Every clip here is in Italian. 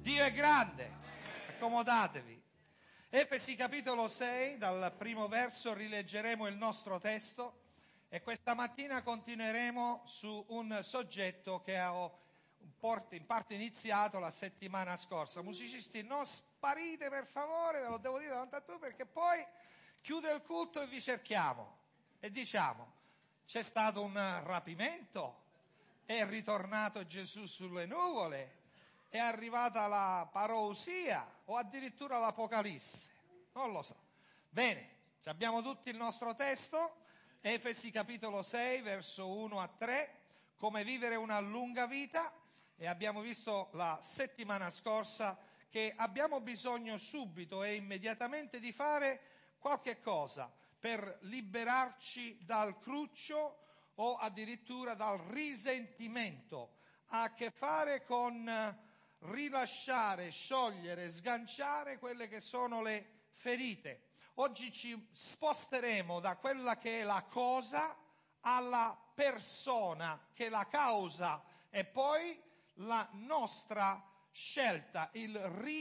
Dio è grande. Accomodatevi. Efesi capitolo 6, dal primo verso rileggeremo il nostro testo e questa mattina continueremo su un soggetto che ho in parte iniziato la settimana scorsa. Musicisti, non sparite per favore, ve lo devo dire davanti a tutti, perché poi chiude il culto e vi cerchiamo e diciamo: c'è stato un rapimento, è ritornato Gesù sulle nuvole, è arrivata la parousia o addirittura l'Apocalisse, non lo so. Bene, abbiamo tutti il nostro testo, Efesi capitolo 6, verso 1 a 3, come vivere una lunga vita, e abbiamo visto la settimana scorsa che abbiamo bisogno subito e immediatamente di fare qualche cosa per liberarci dal cruccio o addirittura dal risentimento. Ha a che fare con rilasciare, sciogliere, sganciare quelle che sono le ferite. Oggi ci sposteremo da quella che è la cosa alla persona, che è la causa, e poi la nostra scelta, il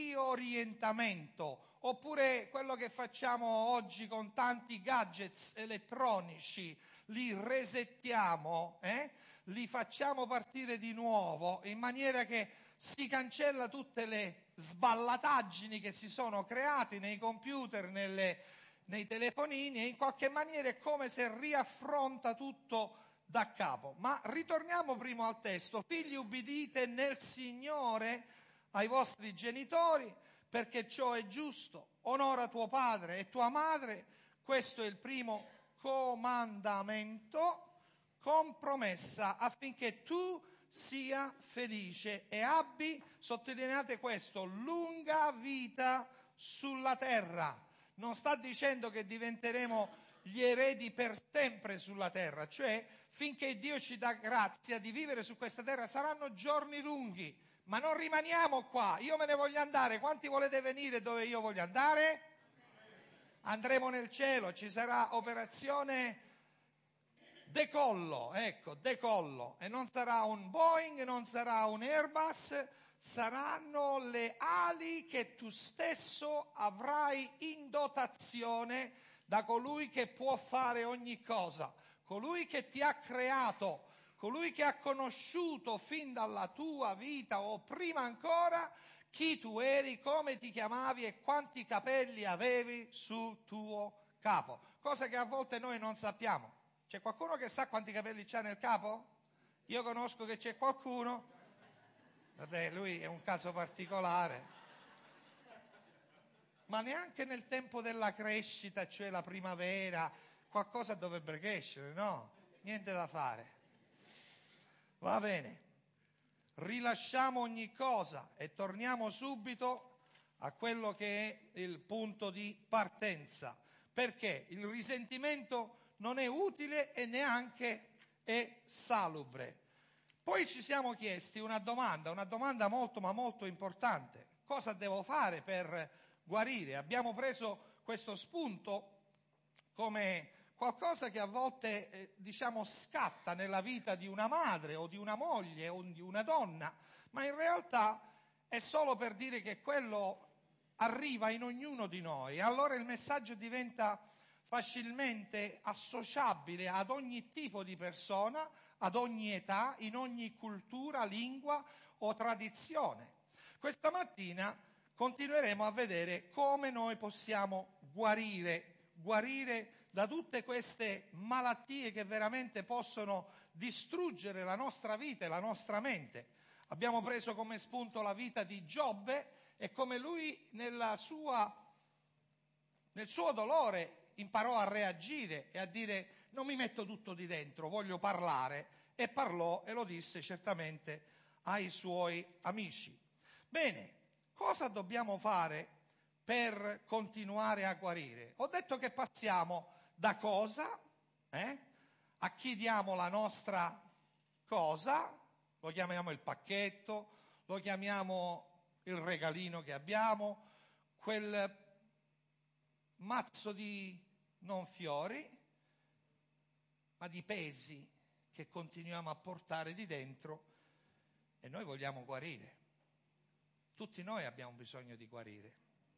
riorientamento, oppure quello che facciamo oggi con tanti gadgets elettronici, li resettiamo, li facciamo partire di nuovo in maniera che si cancella tutte le sballataggini che si sono creati nei computer, nei telefonini, e in qualche maniera è come se riaffronta tutto da capo. Ma ritorniamo prima al testo. Figli, ubbidite nel Signore ai vostri genitori, perché ciò è giusto. Onora tuo padre e tua madre, questo è il primo comandamento, con promessa affinché tu sia felice e abbi, sottolineate questo, lunga vita sulla terra. Non sta dicendo che diventeremo gli eredi per sempre sulla terra, cioè finché Dio ci dà grazia di vivere su questa terra saranno giorni lunghi, ma non rimaniamo qua. Io me ne voglio andare. Quanti volete venire dove io voglio andare? Andremo nel cielo, ci sarà operazione decollo, decollo, e non sarà un Boeing, non sarà un Airbus, saranno le ali che tu stesso avrai in dotazione da colui che può fare ogni cosa, colui che ti ha creato, colui che ha conosciuto fin dalla tua vita o prima ancora chi tu eri, come ti chiamavi e quanti capelli avevi sul tuo capo, cosa che a volte noi non sappiamo. C'è qualcuno che sa quanti capelli c'ha nel capo? Io conosco che c'è qualcuno. Vabbè, lui è un caso particolare. Ma neanche nel tempo della crescita, cioè la primavera, qualcosa dovrebbe crescere, no? Niente da fare. Va bene. Rilasciamo ogni cosa e torniamo subito a quello che è il punto di partenza. Perché il risentimento non è utile e neanche è salubre. Poi ci siamo chiesti una domanda molto ma molto importante. Cosa devo fare per guarire? Abbiamo preso questo spunto come qualcosa che a volte scatta nella vita di una madre o di una moglie o di una donna, ma in realtà è solo per dire che quello arriva in ognuno di noi. Allora il messaggio diventa facilmente associabile ad ogni tipo di persona, ad ogni età, in ogni cultura, lingua o tradizione. Questa mattina continueremo a vedere come noi possiamo guarire da tutte queste malattie che veramente possono distruggere la nostra vita e la nostra mente. Abbiamo preso come spunto la vita di Giobbe e come lui nel suo dolore imparò a reagire e a dire: non mi metto tutto di dentro, voglio parlare. E parlò e lo disse certamente ai suoi amici. Bene, cosa dobbiamo fare per continuare a guarire? Ho detto che passiamo da cosa, a chi diamo la nostra cosa, lo chiamiamo il pacchetto, lo chiamiamo il regalino che abbiamo, quel mazzo di non fiori, ma di pesi che continuiamo a portare di dentro, e noi vogliamo guarire. tutti noi abbiamo bisogno di guarire.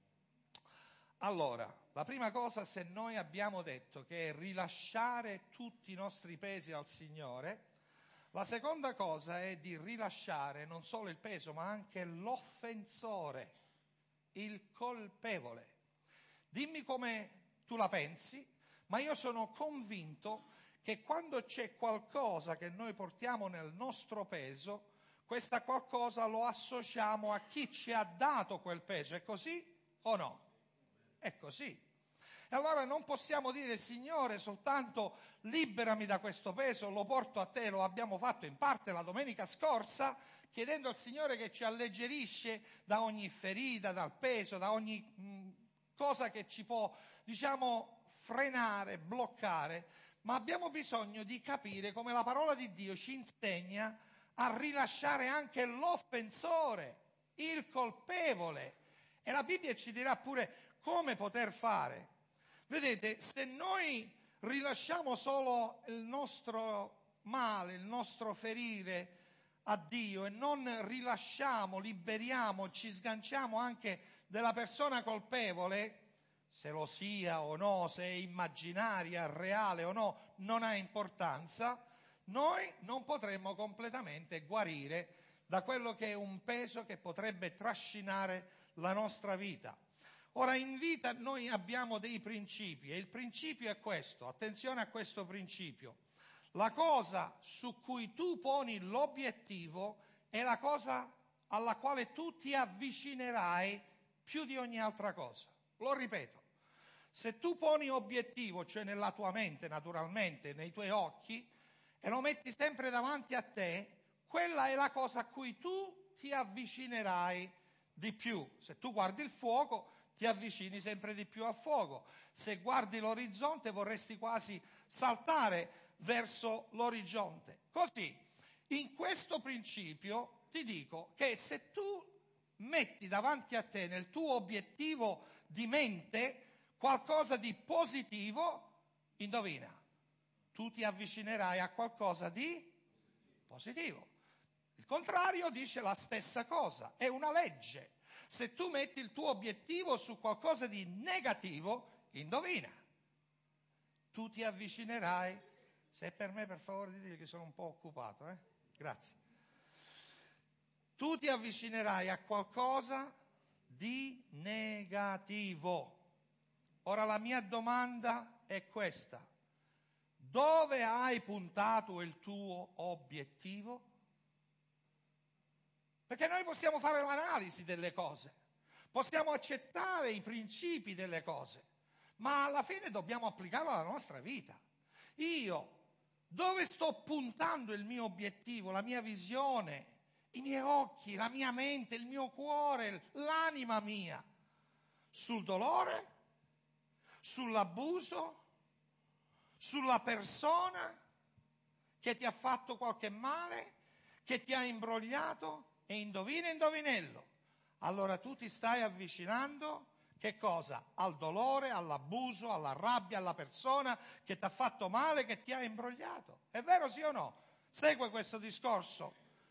Allora, la prima cosa, se noi abbiamo detto che è rilasciare tutti i nostri pesi al Signore, la seconda cosa è di rilasciare non solo il peso, ma anche l'offensore, il colpevole. Dimmi come tu la pensi, ma io sono convinto che quando c'è qualcosa che noi portiamo nel nostro peso, questa qualcosa lo associamo a chi ci ha dato quel peso. È così o no? È così. E allora non possiamo dire: Signore, soltanto liberami da questo peso, lo porto a te. Lo abbiamo fatto in parte la domenica scorsa, chiedendo al Signore che ci alleggerisce da ogni ferita, dal peso, da ogni cosa che ci può, frenare, bloccare. Ma abbiamo bisogno di capire come la parola di Dio ci insegna a rilasciare anche l'offensore, il colpevole. E la Bibbia ci dirà pure come poter fare. Vedete, se noi rilasciamo solo il nostro male, il nostro ferire a Dio e non rilasciamo, liberiamo, ci sganciamo anche della persona colpevole, se lo sia o no, se è immaginaria, reale o no, non ha importanza, noi non potremmo completamente guarire da quello che è un peso che potrebbe trascinare la nostra vita. Ora, in vita noi abbiamo dei principi e il principio è questo, attenzione a questo principio. La cosa su cui tu poni l'obiettivo è la cosa alla quale tu ti avvicinerai più di ogni altra cosa. Lo ripeto, se tu poni obiettivo, cioè nella tua mente, naturalmente, nei tuoi occhi, e lo metti sempre davanti a te, quella è la cosa a cui tu ti avvicinerai di più. Se tu guardi il fuoco, ti avvicini sempre di più al fuoco. Se guardi l'orizzonte, vorresti quasi saltare verso l'orizzonte. Così, in questo principio, ti dico che se tu metti davanti a te, nel tuo obiettivo di mente, qualcosa di positivo, indovina, tu ti avvicinerai a qualcosa di positivo. Il contrario dice la stessa cosa, è una legge. Se tu metti il tuo obiettivo su qualcosa di negativo, indovina, tu ti avvicinerai. Se è per me, per favore, dite che sono un po' occupato, Grazie. Tu ti avvicinerai a qualcosa di negativo. Ora la mia domanda è questa: dove hai puntato il tuo obiettivo? Perché noi possiamo fare l'analisi delle cose, possiamo accettare i principi delle cose, ma alla fine dobbiamo applicarlo alla nostra vita. Io, dove sto puntando il mio obiettivo, la mia visione, i miei occhi, la mia mente, il mio cuore, l'anima mia? Sul dolore? Sull'abuso? Sulla persona che ti ha fatto qualche male? Che ti ha imbrogliato? E indovina, indovinello, allora tu ti stai avvicinando, che cosa? Al dolore, all'abuso, alla rabbia, alla persona che ti ha fatto male, che ti ha imbrogliato. È vero, sì o no? Segue questo discorso.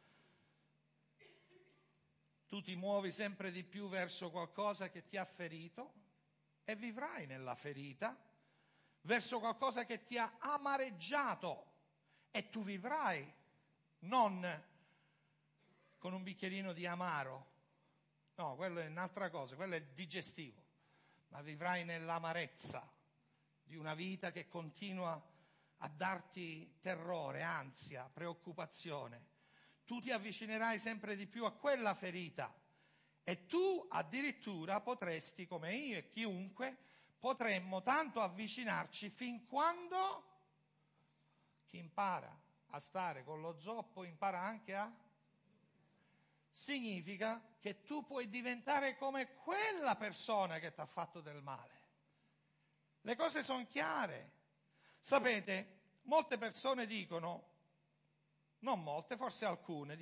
Tu ti muovi sempre di più verso qualcosa che ti ha ferito e vivrai nella ferita, verso qualcosa che ti ha amareggiato e tu vivrai non con un bicchierino di amaro, no, quello è un'altra cosa, quello è il digestivo, ma vivrai nell'amarezza di una vita che continua a darti terrore, ansia, preoccupazione. Tu ti avvicinerai sempre di più a quella ferita e tu addirittura potresti, come io e chiunque, potremmo tanto avvicinarci fin quando chi impara a stare con lo zoppo impara anche a... Significa che tu puoi diventare come quella persona che ti ha fatto del male. Le cose sono chiare. Sapete, molte persone dicono, non molte, forse alcune,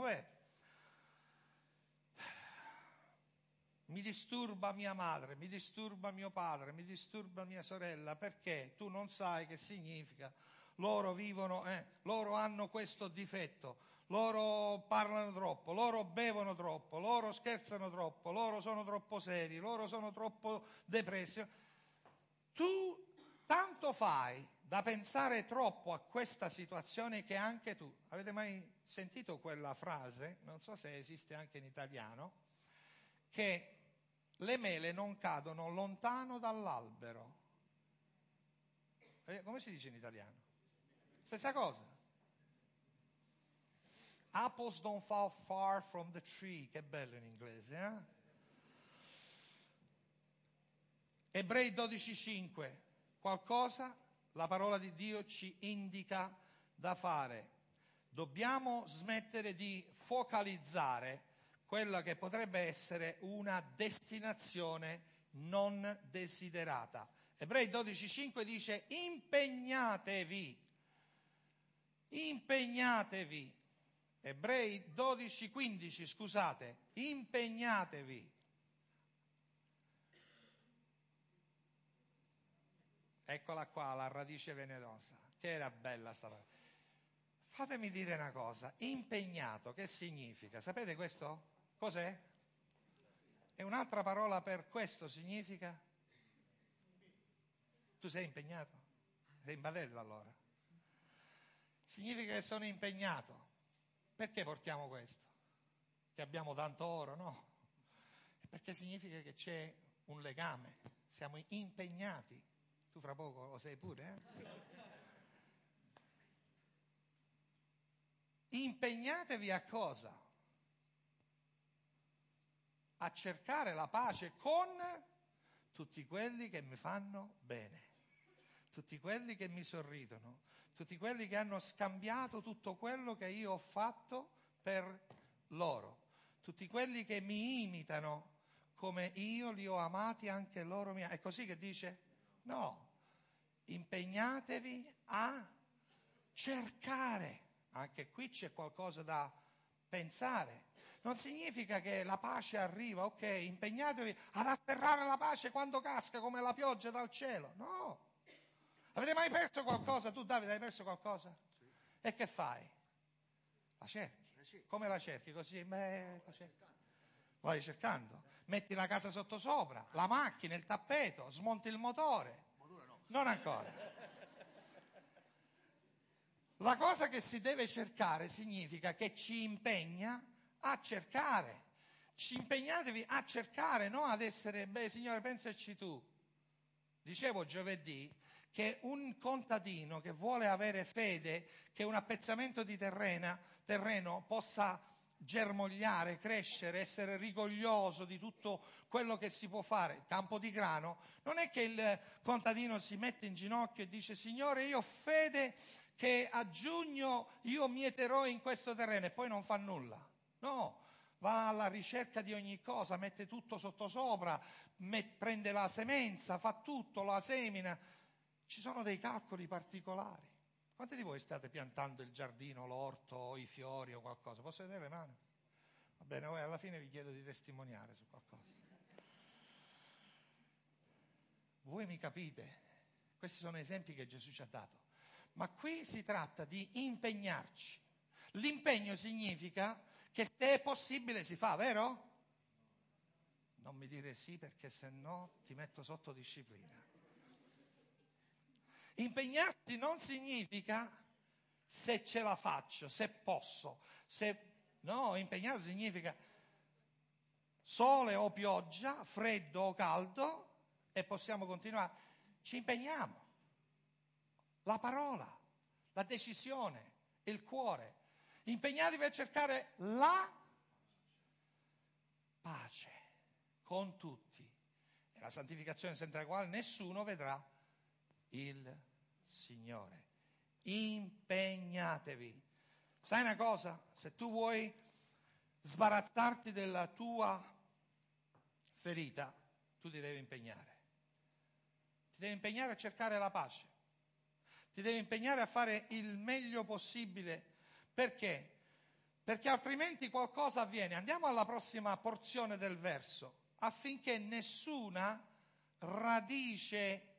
mi disturba mia madre, mi disturba mio padre, mi disturba mia sorella, perché tu non sai che significa. Loro vivono, loro hanno questo difetto, loro parlano troppo, loro bevono troppo, loro scherzano troppo, loro sono troppo seri, loro sono troppo depressi. Tu tanto fai da pensare troppo a questa situazione che anche tu. Avete mai sentito quella frase, non so se esiste anche in italiano, che le mele non cadono lontano dall'albero? Come si dice in italiano? Stessa cosa. Apples don't fall far from the tree. Che bello in inglese, eh? Ebrei 12,5. Qualcosa la parola di Dio ci indica da fare. Dobbiamo smettere di focalizzare quella che potrebbe essere una destinazione non desiderata. Ebrei 12,5 dice: impegnatevi. Impegnatevi. Ebrei 12,15, scusate, impegnatevi. Eccola qua, la radice venenosa. Che era bella sta parola. Fatemi dire una cosa, impegnato, che significa? Sapete questo? Cos'è? E un'altra parola per questo significa? Tu sei impegnato? Sei in badella allora? Significa che sono impegnato. Perché portiamo questo? Che abbiamo tanto oro? No. Perché significa che c'è un legame. Siamo impegnati. Tu fra poco lo sei pure, Impegnatevi a cosa? A cercare la pace con tutti quelli che mi fanno bene, tutti quelli che mi sorridono, tutti quelli che hanno scambiato tutto quello che io ho fatto per loro, tutti quelli che mi imitano come io li ho amati, anche loro mi amano. È così che dice? No. Impegnatevi a cercare. Anche qui c'è qualcosa da pensare. Non significa che la pace arriva, ok, impegnatevi ad atterrare la pace quando casca come la pioggia dal cielo. No. Avete mai perso qualcosa? Tu, Davide, hai perso qualcosa? Sì. E che fai? La cerchi. Sì. Come la cerchi? Così? La cerchi. Vai cercando. Metti la casa sottosopra, la macchina, il tappeto, smonti il motore. Motore no. Non ancora. La cosa che si deve cercare significa che ci impegna a cercare. Ci impegnatevi a cercare, non ad essere, Signore, pensaci tu. Dicevo giovedì che un contadino che vuole avere fede che un appezzamento di terreno possa germogliare, crescere, essere rigoglioso di tutto quello che si può fare, il campo di grano, non è che il contadino si mette in ginocchio e dice: Signore, io ho fede che a giugno io mieterò in questo terreno, e poi non fa nulla. No, va alla ricerca di ogni cosa, mette tutto sottosopra, prende la semenza, fa tutto, la semina. Ci sono dei calcoli particolari. Quanti di voi state piantando il giardino, l'orto, i fiori o qualcosa? Posso vedere le mani? Va bene, poi alla fine vi chiedo di testimoniare su qualcosa. Voi mi capite? Questi sono esempi che Gesù ci ha dato. Ma qui si tratta di impegnarci. L'impegno significa che se è possibile si fa, vero? Non mi dire sì, perché se no ti metto sotto disciplina. Impegnarsi non significa se ce la faccio, se posso, no, impegnarsi significa sole o pioggia, freddo o caldo, e possiamo continuare. Ci impegniamo. La parola, la decisione, il cuore. Impegnatevi a cercare la pace con tutti. E la santificazione senza la quale nessuno vedrà il Signore. Impegnatevi. Sai una cosa? Se tu vuoi sbarazzarti della tua ferita, tu ti devi impegnare. Ti devi impegnare a cercare la pace. Ti devi impegnare a fare il meglio possibile. Perché? Perché altrimenti qualcosa avviene. Andiamo alla prossima porzione del verso. Affinché nessuna radice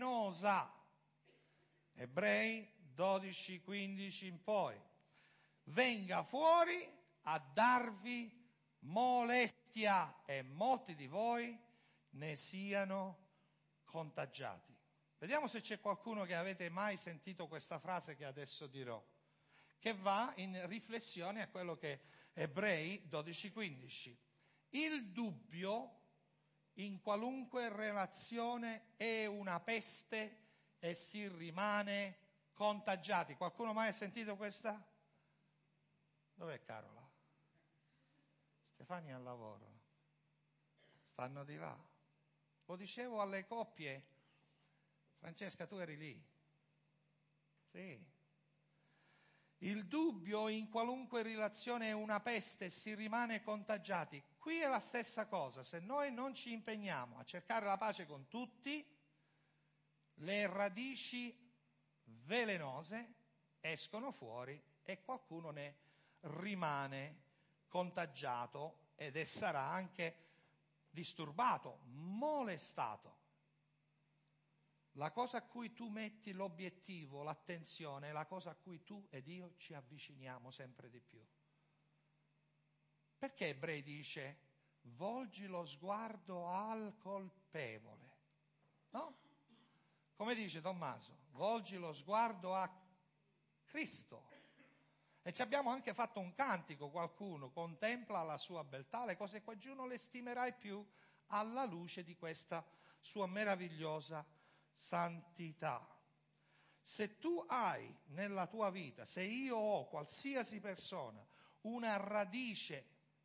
velenosa, Ebrei 12, 15 in poi, venga fuori a darvi molestia e molti di voi ne siano contagiati. Vediamo se c'è qualcuno che avete mai sentito questa frase che adesso dirò, che va in riflessione a quello che Ebrei 12:15. Il dubbio in qualunque relazione è una peste e si rimane contagiati. Qualcuno mai ha sentito questa? Dov'è Carola? Stefania è al lavoro. Stanno di là. Lo dicevo alle coppie. Francesca, tu eri lì. Sì. Il dubbio in qualunque relazione è una peste e si rimane contagiati. Qui è la stessa cosa. Se noi non ci impegniamo a cercare la pace con tutti, le radici velenose escono fuori e qualcuno ne rimane contagiato ed sarà anche disturbato, molestato. La cosa a cui tu metti l'obiettivo, l'attenzione, è la cosa a cui tu ed io ci avviciniamo sempre di più. Perché Ebrei dice, volgi lo sguardo al colpevole, no? Come dice Tommaso, volgi lo sguardo a Cristo. E ci abbiamo anche fatto un cantico, qualcuno contempla la sua beltà, le cose qua giù non le stimerai più alla luce di questa sua meravigliosa santità. Se tu hai nella tua vita, se io ho, qualsiasi persona, una radice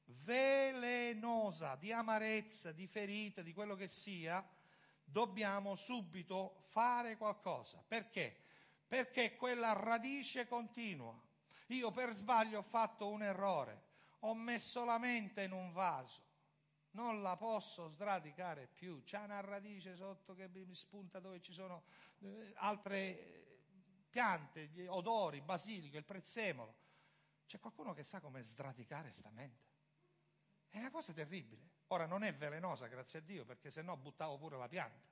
velenosa di amarezza, di ferita, di quello che sia, dobbiamo subito fare qualcosa. Perché? Perché quella radice continua. Io per sbaglio ho fatto un errore, ho messo la mente in un vaso, non la posso sradicare più, c'è una radice sotto che mi spunta dove ci sono altre piante, gli odori, basilico, il prezzemolo. C'è qualcuno che sa come sradicare sta mente? È una cosa terribile. Ora non è velenosa, grazie a Dio, perché se no buttavo pure la pianta.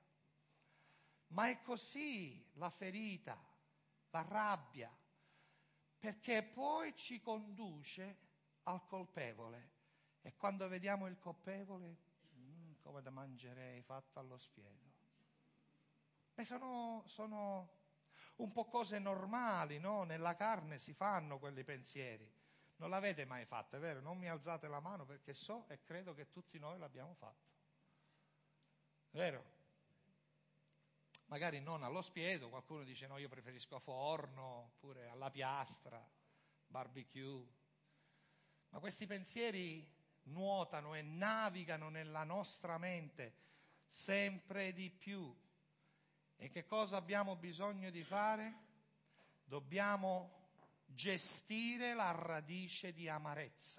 Ma è così la ferita, la rabbia, perché poi ci conduce al colpevole. E quando vediamo il colpevole, come da mangerei fatto allo spiedo. Beh, sono un po' cose normali, no? Nella carne si fanno quei pensieri. Non l'avete mai fatto, è vero? Non mi alzate la mano perché so e credo che tutti noi l'abbiamo fatto. Vero? Magari non allo spiedo, qualcuno dice no, io preferisco a forno, oppure alla piastra, barbecue. Ma questi pensieri nuotano e navigano nella nostra mente sempre di più. E che cosa abbiamo bisogno di fare? Dobbiamo gestire la radice di amarezza.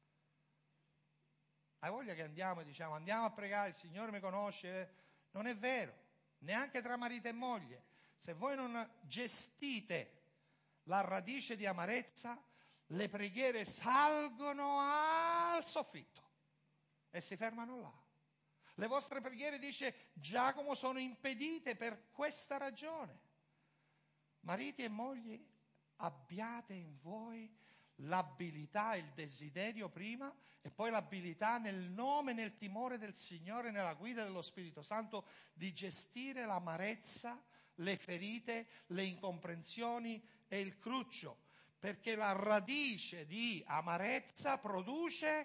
Hai voglia che andiamo e diciamo andiamo a pregare, il Signore mi conosce? Non è vero, neanche tra marito e moglie. Se voi non gestite la radice di amarezza, le preghiere salgono al soffitto e si fermano là. Le vostre preghiere, dice Giacomo, sono impedite per questa ragione. Mariti e mogli, abbiate in voi l'abilità, il desiderio prima e poi l'abilità nel nome, nel timore del Signore, nella guida dello Spirito Santo di gestire l'amarezza, le ferite, le incomprensioni e il cruccio, perché la radice di amarezza produce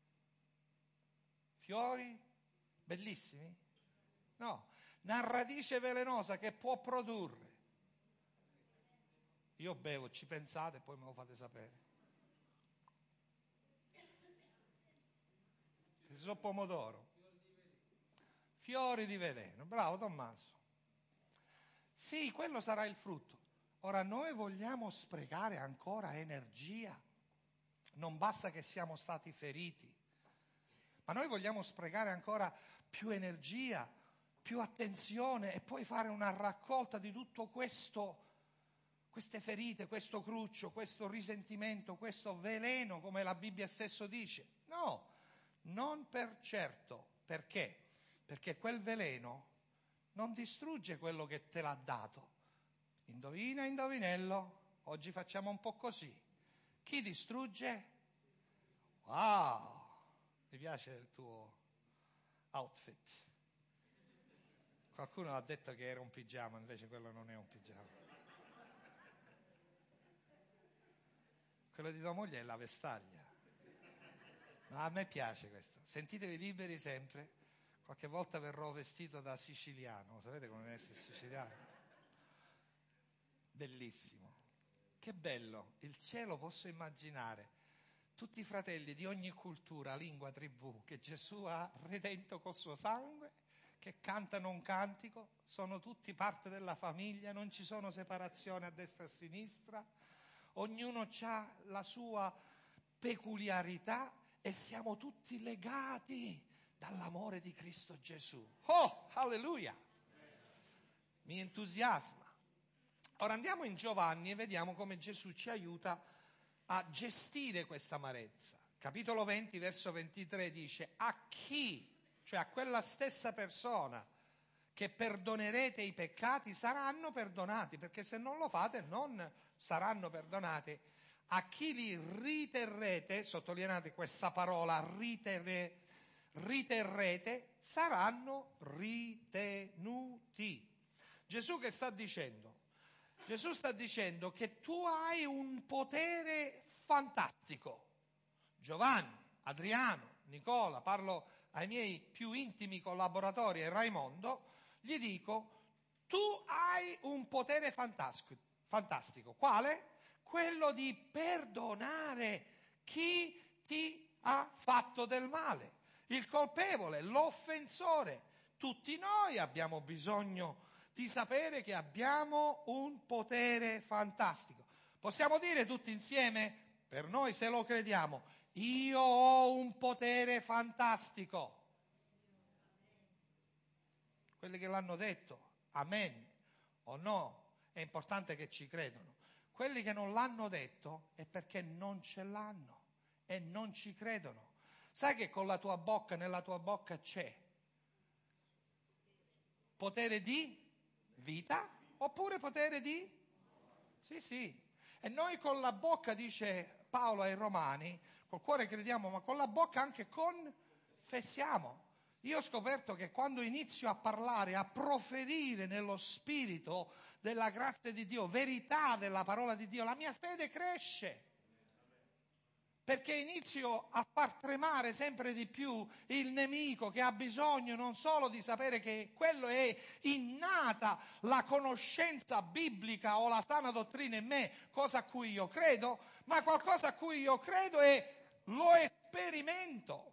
fiori bellissimi? No, una radice velenosa che può produrre. Io bevo, ci pensate e poi me lo fate sapere. Se sono pomodoro. Fiori di veleno. Bravo Tommaso. Sì, quello sarà il frutto. Ora noi vogliamo sprecare ancora energia. Non basta che siamo stati feriti. Ma noi vogliamo sprecare ancora più energia, più attenzione e poi fare una raccolta di tutto questo, queste ferite, questo cruccio, questo risentimento, questo veleno, come la Bibbia stesso dice. No, non per certo. Perché? Perché quel veleno non distrugge quello che te l'ha dato. Indovina, indovinello, oggi facciamo un po' così. Chi distrugge? Wow, mi piace il tuo outfit. Qualcuno ha detto che era un pigiama, invece quello non è un pigiama. Quello di tua moglie è la vestaglia. No, a me piace questo. Sentitevi liberi sempre. Qualche volta verrò vestito da siciliano. Sapete come essere siciliano? Bellissimo. Che bello. Il cielo, posso immaginare tutti i fratelli di ogni cultura, lingua, tribù, che Gesù ha redento col suo sangue, che cantano un cantico, sono tutti parte della famiglia, non ci sono separazioni a destra e a sinistra, ognuno ha la sua peculiarità e siamo tutti legati dall'amore di Cristo Gesù. Oh, alleluia! Mi entusiasma. Ora andiamo in Giovanni e vediamo come Gesù ci aiuta a gestire questa amarezza. Capitolo 20, verso 23 dice: a chi, cioè a quella stessa persona che perdonerete i peccati, saranno perdonati, perché se non lo fate non saranno perdonati. A chi li riterrete, sottolineate questa parola, riterrete, saranno ritenuti. Gesù che sta dicendo? Gesù sta dicendo che tu hai un potere fantastico. Giovanni, Adriano, Nicola, parlo ai miei più intimi collaboratori e Raimondo, gli dico: tu hai un potere fantastico. Quale? Quello di perdonare chi ti ha fatto del male, il colpevole, l'offensore. Tutti noi abbiamo bisogno di sapere che abbiamo un potere fantastico. Possiamo dire tutti insieme, per noi se lo crediamo: io ho un potere fantastico. Quelli che l'hanno detto, amen o no, è importante che ci credano. Quelli che non l'hanno detto è perché non ce l'hanno e non ci credono. Sai che con la tua bocca, nella tua bocca c'è potere di vita oppure potere di? Sì. E noi con la bocca, dice Paolo ai Romani, col cuore crediamo, ma con la bocca anche confessiamo. Io ho scoperto che quando inizio a parlare, a proferire nello spirito della grazia di Dio, verità della parola di Dio, la mia fede cresce. Perché inizio a far tremare sempre di più il nemico, che ha bisogno non solo di sapere che quello è innata la conoscenza biblica o la sana dottrina in me, cosa a cui io credo, ma qualcosa a cui io credo e lo sperimento.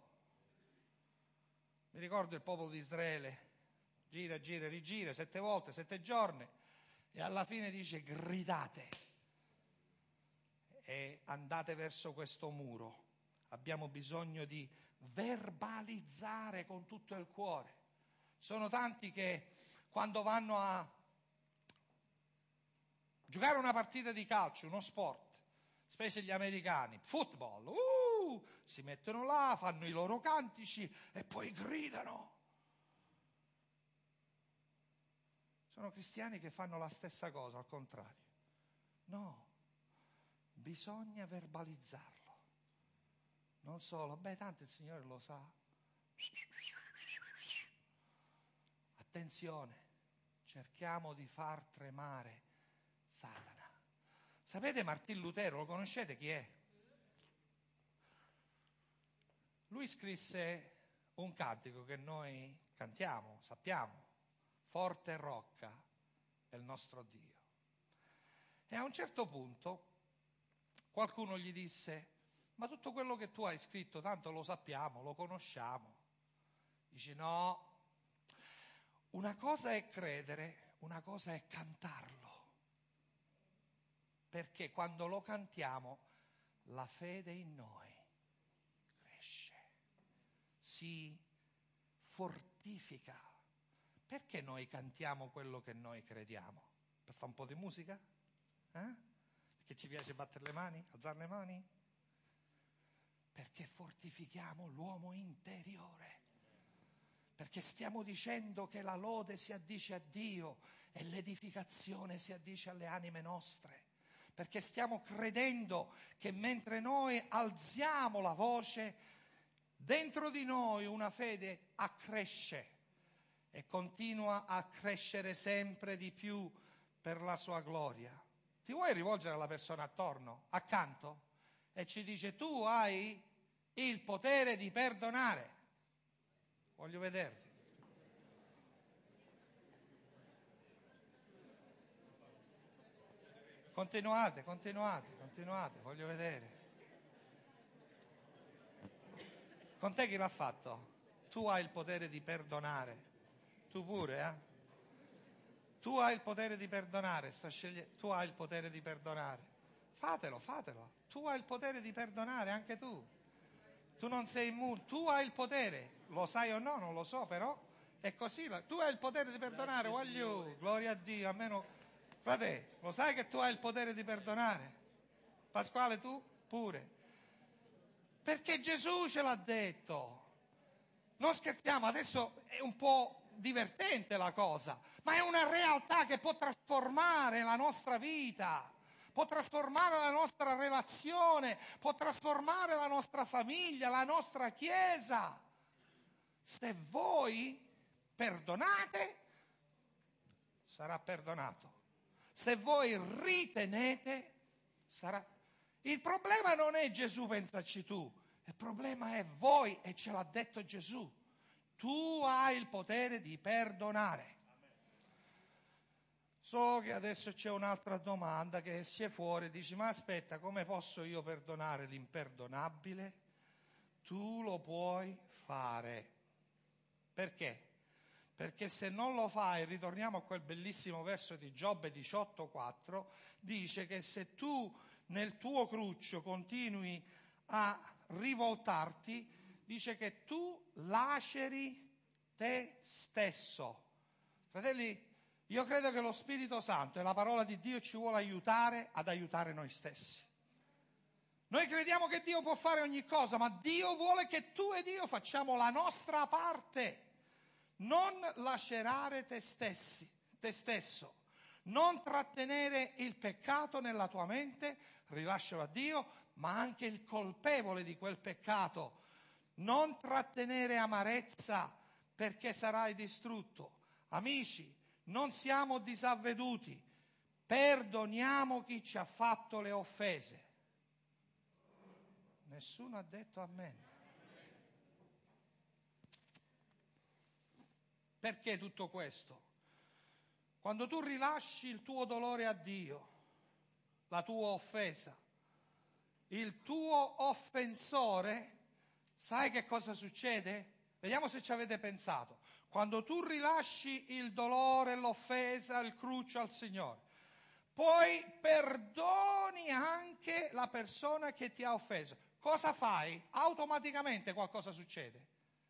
Mi ricordo il popolo di Israele, gira, rigira, 7 volte, 7 giorni, e alla fine dice: gridate e andate verso questo muro. Abbiamo bisogno di verbalizzare con tutto il cuore. Sono tanti che quando vanno a giocare una partita di calcio, uno sport, specie gli americani, football, si mettono là, fanno i loro cantici e poi gridano. Sono cristiani che fanno la stessa cosa, al contrario. No. Bisogna verbalizzarlo. Non solo, tanto il Signore lo sa. Attenzione, cerchiamo di far tremare Satana. Sapete Martin Lutero, lo conoscete chi è? Lui scrisse un cantico che noi cantiamo, sappiamo: forte rocca è il nostro Dio. E a un certo punto qualcuno gli disse: ma tutto quello che tu hai scritto tanto lo sappiamo, lo conosciamo. Dice: no, una cosa è credere, una cosa è cantarlo. Perché quando lo cantiamo la fede in noi cresce, si fortifica. Perché noi cantiamo quello che noi crediamo? Per fare un po' di musica? Perché ci piace battere le mani, alzare le mani? Perché fortifichiamo l'uomo interiore. Perché stiamo dicendo che la lode si addice a Dio e l'edificazione si addice alle anime nostre. perché stiamo credendo che mentre noi alziamo la voce, dentro di noi una fede accresce e continua a crescere sempre di più per la sua gloria. Ti vuoi rivolgere alla persona attorno, accanto, e ci dice: tu hai il potere di perdonare. Voglio vederti. Continuate, voglio vedere. Con te chi l'ha fatto? Tu hai il potere di perdonare. Tu pure, eh? Tu hai il potere di perdonare, tu hai il potere di perdonare. Fatelo. Tu hai il potere di perdonare, anche tu. Tu non sei immune, tu hai il potere. Lo sai o no? Non lo so, però è così. Tu hai il potere di perdonare, voglio, gloria a Dio, almeno. Frate, lo sai che tu hai il potere di perdonare? Pasquale, tu pure. Perché Gesù ce l'ha detto. Non scherziamo, adesso è un po' divertente la cosa, ma è una realtà che può trasformare la nostra vita, può trasformare la nostra relazione, può trasformare la nostra famiglia, la nostra Chiesa. Se voi perdonate, sarà perdonato. Se voi ritenete, sarà. Il problema non è Gesù, pensaci tu. Il problema è voi, e ce l'ha detto Gesù. Tu hai il potere di perdonare. So che adesso c'è un'altra domanda che esce fuori, dici: ma aspetta, come posso io perdonare l'imperdonabile? Tu lo puoi fare. Perché? Perché se non lo fai, ritorniamo a quel bellissimo verso di Giobbe 18,4, dice che se tu nel tuo cruccio continui a rivoltarti, dice che tu laceri te stesso. Fratelli, io credo che lo Spirito Santo e la parola di Dio ci vuole aiutare ad aiutare noi stessi. Noi crediamo che Dio può fare ogni cosa, ma Dio vuole che tu ed io facciamo la nostra parte. Non lacerare te stesso, non trattenere il peccato nella tua mente, rilascialo a Dio, ma anche il colpevole di quel peccato. Non trattenere amarezza, perché sarai distrutto. Amici, non siamo disavveduti, perdoniamo chi ci ha fatto le offese. Nessuno ha detto amen. Perché tutto questo? Quando tu rilasci il tuo dolore a Dio, la tua offesa, il tuo offensore, sai che cosa succede? Vediamo se ci avete pensato. Quando tu rilasci il dolore, l'offesa, il cruccio al Signore, poi perdoni anche la persona che ti ha offeso, cosa fai? Automaticamente qualcosa succede.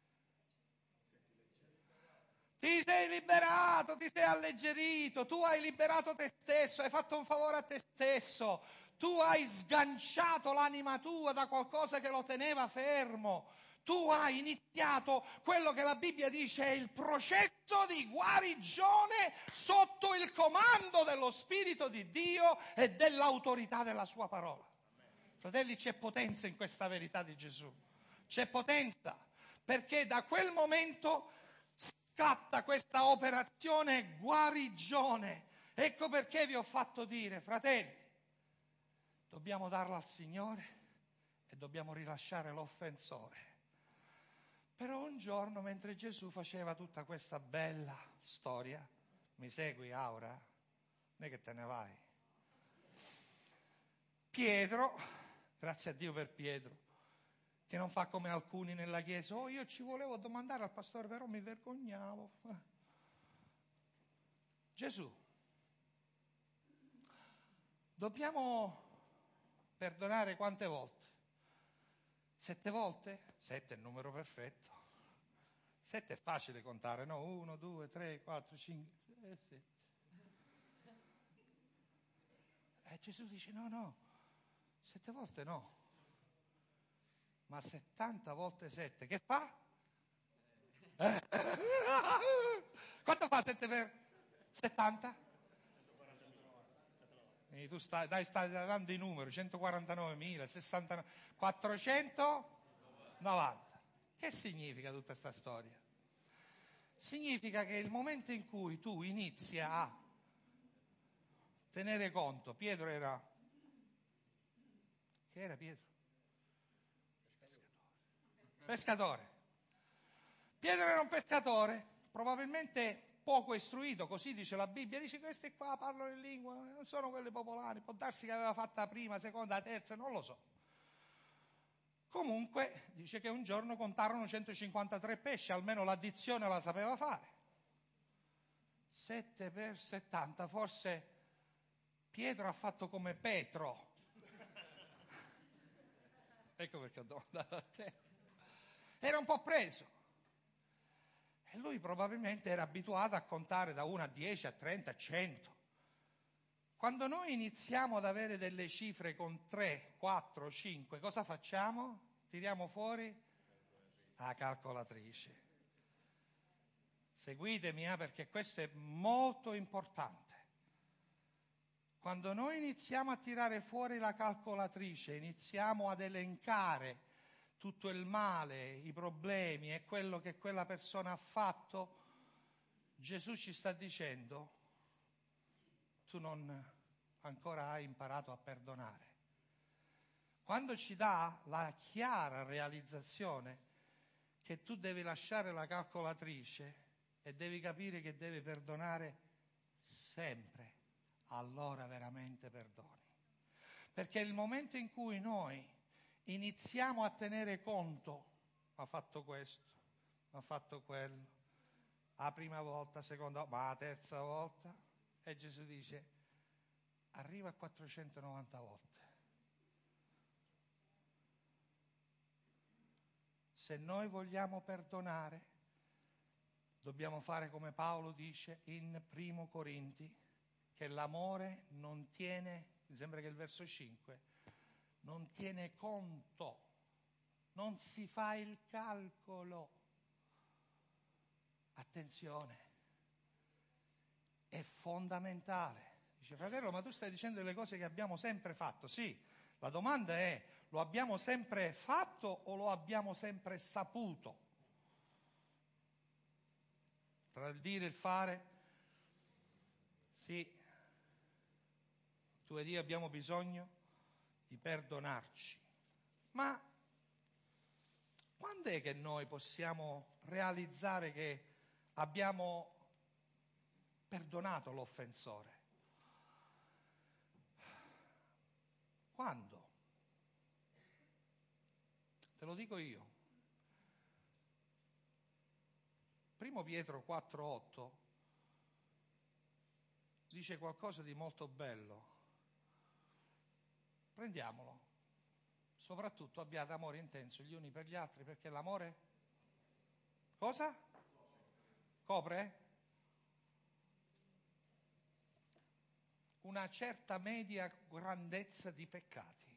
Ti sei liberato, ti sei alleggerito, tu hai liberato te stesso, hai fatto un favore a te stesso, tu hai sganciato l'anima tua da qualcosa che lo teneva fermo, tu hai iniziato quello che la Bibbia dice è il processo di guarigione sotto il comando dello Spirito di Dio e dell'autorità della sua parola. Fratelli, c'è potenza in questa verità di Gesù, c'è potenza, perché da quel momento scatta questa operazione guarigione. Ecco perché vi ho fatto dire, fratelli, dobbiamo darla al Signore e dobbiamo rilasciare l'offensore. Però un giorno, mentre Gesù faceva tutta questa bella storia, mi segui Aura? Non è che te ne vai. Pietro, grazie a Dio per Pietro, che non fa come alcuni nella chiesa: oh, io ci volevo domandare al pastore, però mi vergognavo. Gesù, dobbiamo perdonare quante volte? 7 volte? 7 è il numero perfetto. 7 è facile contare, no? 1, 2, 3, 4, 5, 6, 7. E Gesù dice: no, 7 volte no, ma 70 volte 7, che fa? Quanto fa 7 per 70? Quindi tu stai dando i numeri, 149.000, 69, 490. Che significa tutta questa storia? Significa che il momento in cui tu inizi a tenere conto, Pietro era... Che era Pietro? Pescatore. Pietro era un pescatore, probabilmente poco istruito, così dice la Bibbia. Dice questi qua parlano in lingua, non sono quelli popolari, può darsi che aveva fatta prima, seconda, terza, non lo so. Comunque dice che un giorno contarono 153 pesci, almeno l'addizione la sapeva fare. 7 per 70, forse Pietro ha fatto come Petro. Ecco perché ho domandato a te. Era un po' preso. E lui probabilmente era abituato a contare da 1 a 10, a 30, a 100. Quando noi iniziamo ad avere delle cifre con 3, 4, 5, cosa facciamo? Tiriamo fuori la calcolatrice. Seguitemi, perché questo è molto importante. Quando noi iniziamo a tirare fuori la calcolatrice, iniziamo ad elencare tutto il male, i problemi e quello che quella persona ha fatto, Gesù ci sta dicendo: tu non ancora hai imparato a perdonare. Quando ci dà la chiara realizzazione che tu devi lasciare la calcolatrice e devi capire che devi perdonare sempre, allora veramente perdoni. Perché il momento in cui noi iniziamo a tenere conto, ha fatto questo, ha fatto quello, la prima volta, seconda volta, ma la terza volta, e Gesù dice: arriva a 490 volte. Se noi vogliamo perdonare, dobbiamo fare come Paolo dice in Primo Corinti, che l'amore non tiene, mi sembra che il verso 5, non tiene conto, non si fa il calcolo. Attenzione, è fondamentale. Dice: fratello, ma tu stai dicendo delle cose che abbiamo sempre fatto. Sì, la domanda è: lo abbiamo sempre fatto o lo abbiamo sempre saputo? Tra il dire e il fare, sì, tu ed io abbiamo bisogno di perdonarci. Ma quando è che noi possiamo realizzare che abbiamo perdonato l'offensore? Quando? Te lo dico io. 1 Pietro 4,8 dice qualcosa di molto bello. Prendiamolo. Soprattutto abbiate amore intenso gli uni per gli altri, perché l'amore cosa? Copre? Una certa media grandezza di peccati.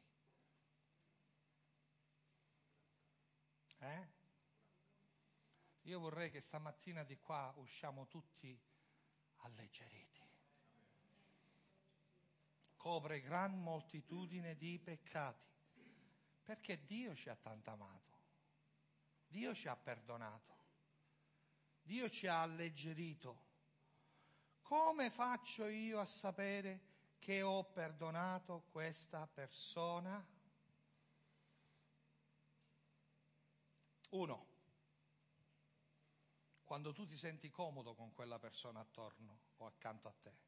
Io vorrei che stamattina di qua usciamo tutti alleggeriti. Copre gran moltitudine di peccati, perché Dio ci ha tanto amato, Dio ci ha perdonato, Dio ci ha alleggerito. Come faccio io a sapere che ho perdonato questa persona? 1, quando tu ti senti comodo con quella persona attorno o accanto a te.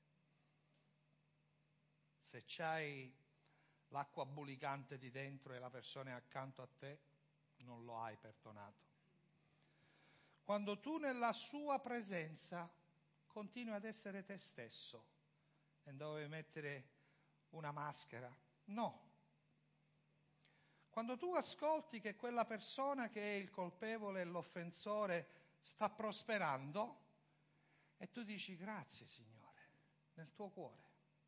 Se c'hai l'acqua bulicante di dentro e la persona è accanto a te, non lo hai perdonato. Quando tu nella sua presenza continui ad essere te stesso e non devi mettere una maschera, no. Quando tu ascolti che quella persona che è il colpevole e l'offensore sta prosperando e tu dici: grazie Signore, nel tuo cuore.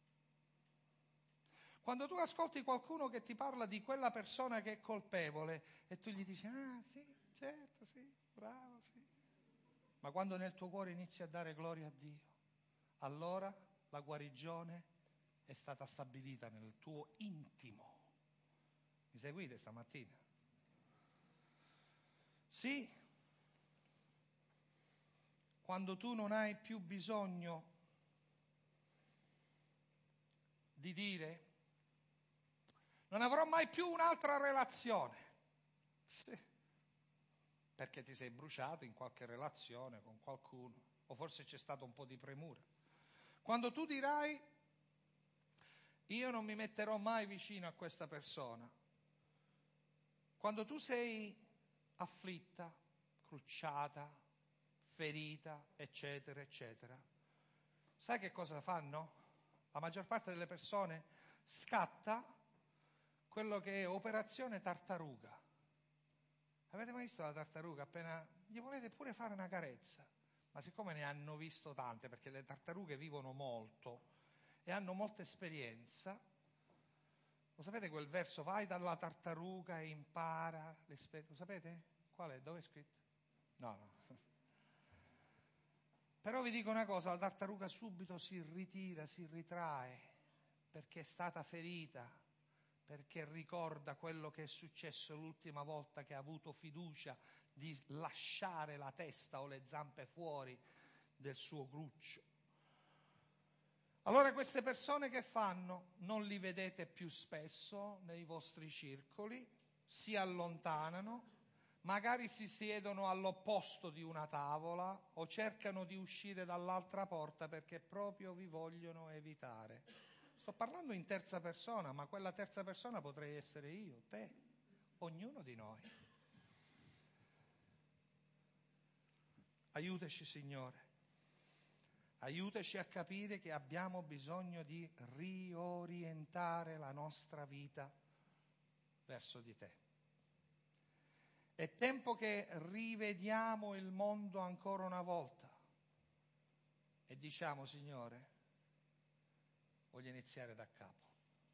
Quando tu ascolti qualcuno che ti parla di quella persona che è colpevole e tu gli dici: ah sì, certo, sì, bravo, sì. Ma quando nel tuo cuore inizi a dare gloria a Dio, allora la guarigione è stata stabilita nel tuo intimo. Mi seguite stamattina? Sì, quando tu non hai più bisogno di dire non avrò mai più un'altra relazione, perché ti sei bruciato in qualche relazione con qualcuno, o forse c'è stato un po' di premura. Quando tu dirai io non mi metterò mai vicino a questa persona, quando tu sei afflitta, crucciata, ferita, eccetera, eccetera, sai che cosa fanno? La maggior parte delle persone scatta quello che è operazione tartaruga. Avete mai visto la tartaruga? Appena gli volete pure fare una carezza, ma siccome ne hanno visto tante, perché le tartarughe vivono molto e hanno molta esperienza, lo sapete quel verso, vai dalla tartaruga e impara l'esperienza, lo sapete? Qual è? Dove è scritto? No. Però vi dico una cosa, la tartaruga subito si ritira, si ritrae, perché è stata ferita, perché ricorda quello che è successo l'ultima volta che ha avuto fiducia di lasciare la testa o le zampe fuori del suo gruccio. Allora queste persone che fanno? Non li vedete più spesso nei vostri circoli, si allontanano, magari si siedono all'opposto di una tavola o cercano di uscire dall'altra porta perché proprio vi vogliono evitare. Sto parlando in terza persona, ma quella terza persona potrei essere io, te, ognuno di noi. Aiutaci, Signore. Aiutaci a capire che abbiamo bisogno di riorientare la nostra vita verso di te. È tempo che rivediamo il mondo ancora una volta e diciamo, Signore, voglio iniziare da capo.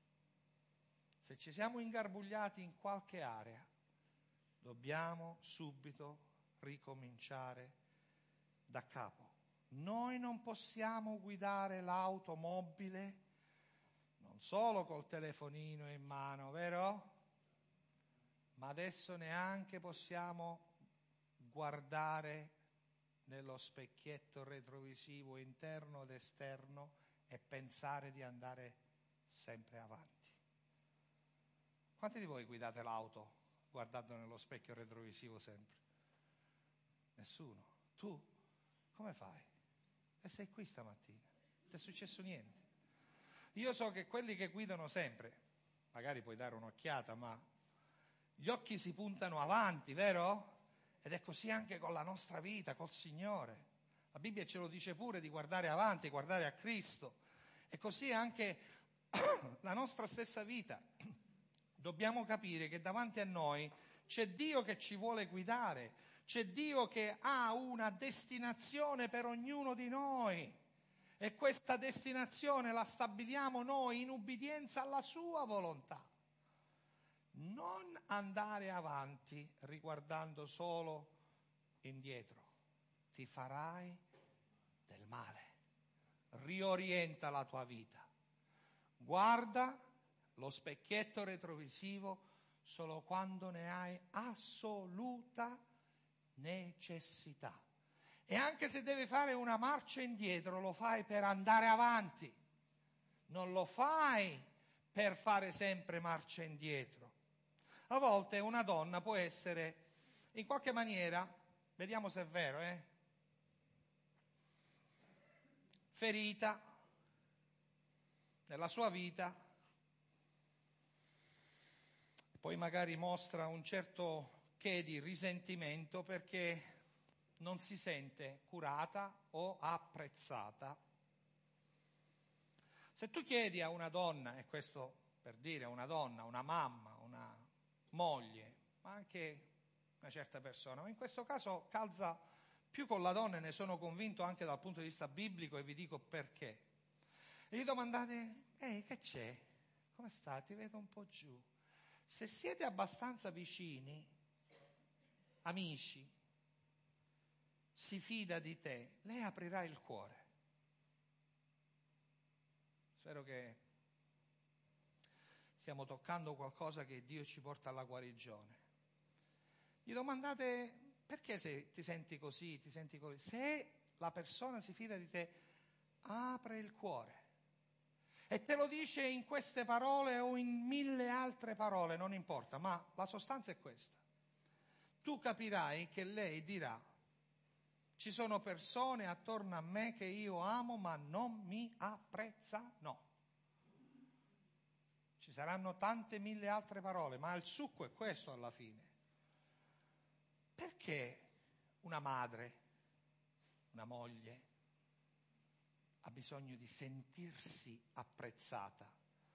Se ci siamo ingarbugliati in qualche area, dobbiamo subito ricominciare da capo. Noi non possiamo guidare l'automobile non solo col telefonino in mano, vero? Ma adesso neanche possiamo guardare nello specchietto retrovisivo interno ed esterno e pensare di andare sempre avanti. Quanti di voi guidate l'auto guardando nello specchio retrovisivo sempre? Nessuno. Tu come fai? E sei qui stamattina. Non ti è successo niente. Io so che quelli che guidano sempre, magari puoi dare un'occhiata, ma gli occhi si puntano avanti, vero? Ed è così anche con la nostra vita, col Signore. La Bibbia ce lo dice pure di guardare avanti, guardare a Cristo. E così anche la nostra stessa vita. Dobbiamo capire che davanti a noi c'è Dio che ci vuole guidare, c'è Dio che ha una destinazione per ognuno di noi e questa destinazione la stabiliamo noi in ubbidienza alla sua volontà. Non andare avanti riguardando solo indietro, ti farai del male. Riorienta la tua vita. Guarda lo specchietto retrovisivo solo quando ne hai assoluta necessità. E anche se devi fare una marcia indietro, lo fai per andare avanti. Non lo fai per fare sempre marcia indietro. A volte una donna può essere, in qualche maniera, vediamo se è vero, ferita nella sua vita, poi magari mostra un certo che di risentimento perché non si sente curata o apprezzata. Se tu chiedi a una donna, e questo per dire a una donna, una mamma, una moglie, ma anche una certa persona, ma in questo caso calza più con la donna e ne sono convinto anche dal punto di vista biblico e vi dico perché. E gli domandate, che c'è? Come sta? Ti vedo un po' giù. Se siete abbastanza vicini, amici, si fida di te, lei aprirà il cuore. Spero che stiamo toccando qualcosa che Dio ci porta alla guarigione. Gli domandate: perché se ti senti così, ti senti così? Se la persona si fida di te, apre il cuore e te lo dice in queste parole o in 1000 altre parole, non importa, ma la sostanza è questa. Tu capirai che lei dirà: ci sono persone attorno a me che io amo ma non mi apprezzano. Ci saranno tante 1000 altre parole, ma il succo è questo alla fine. Perché una madre, una moglie, ha bisogno di sentirsi apprezzata?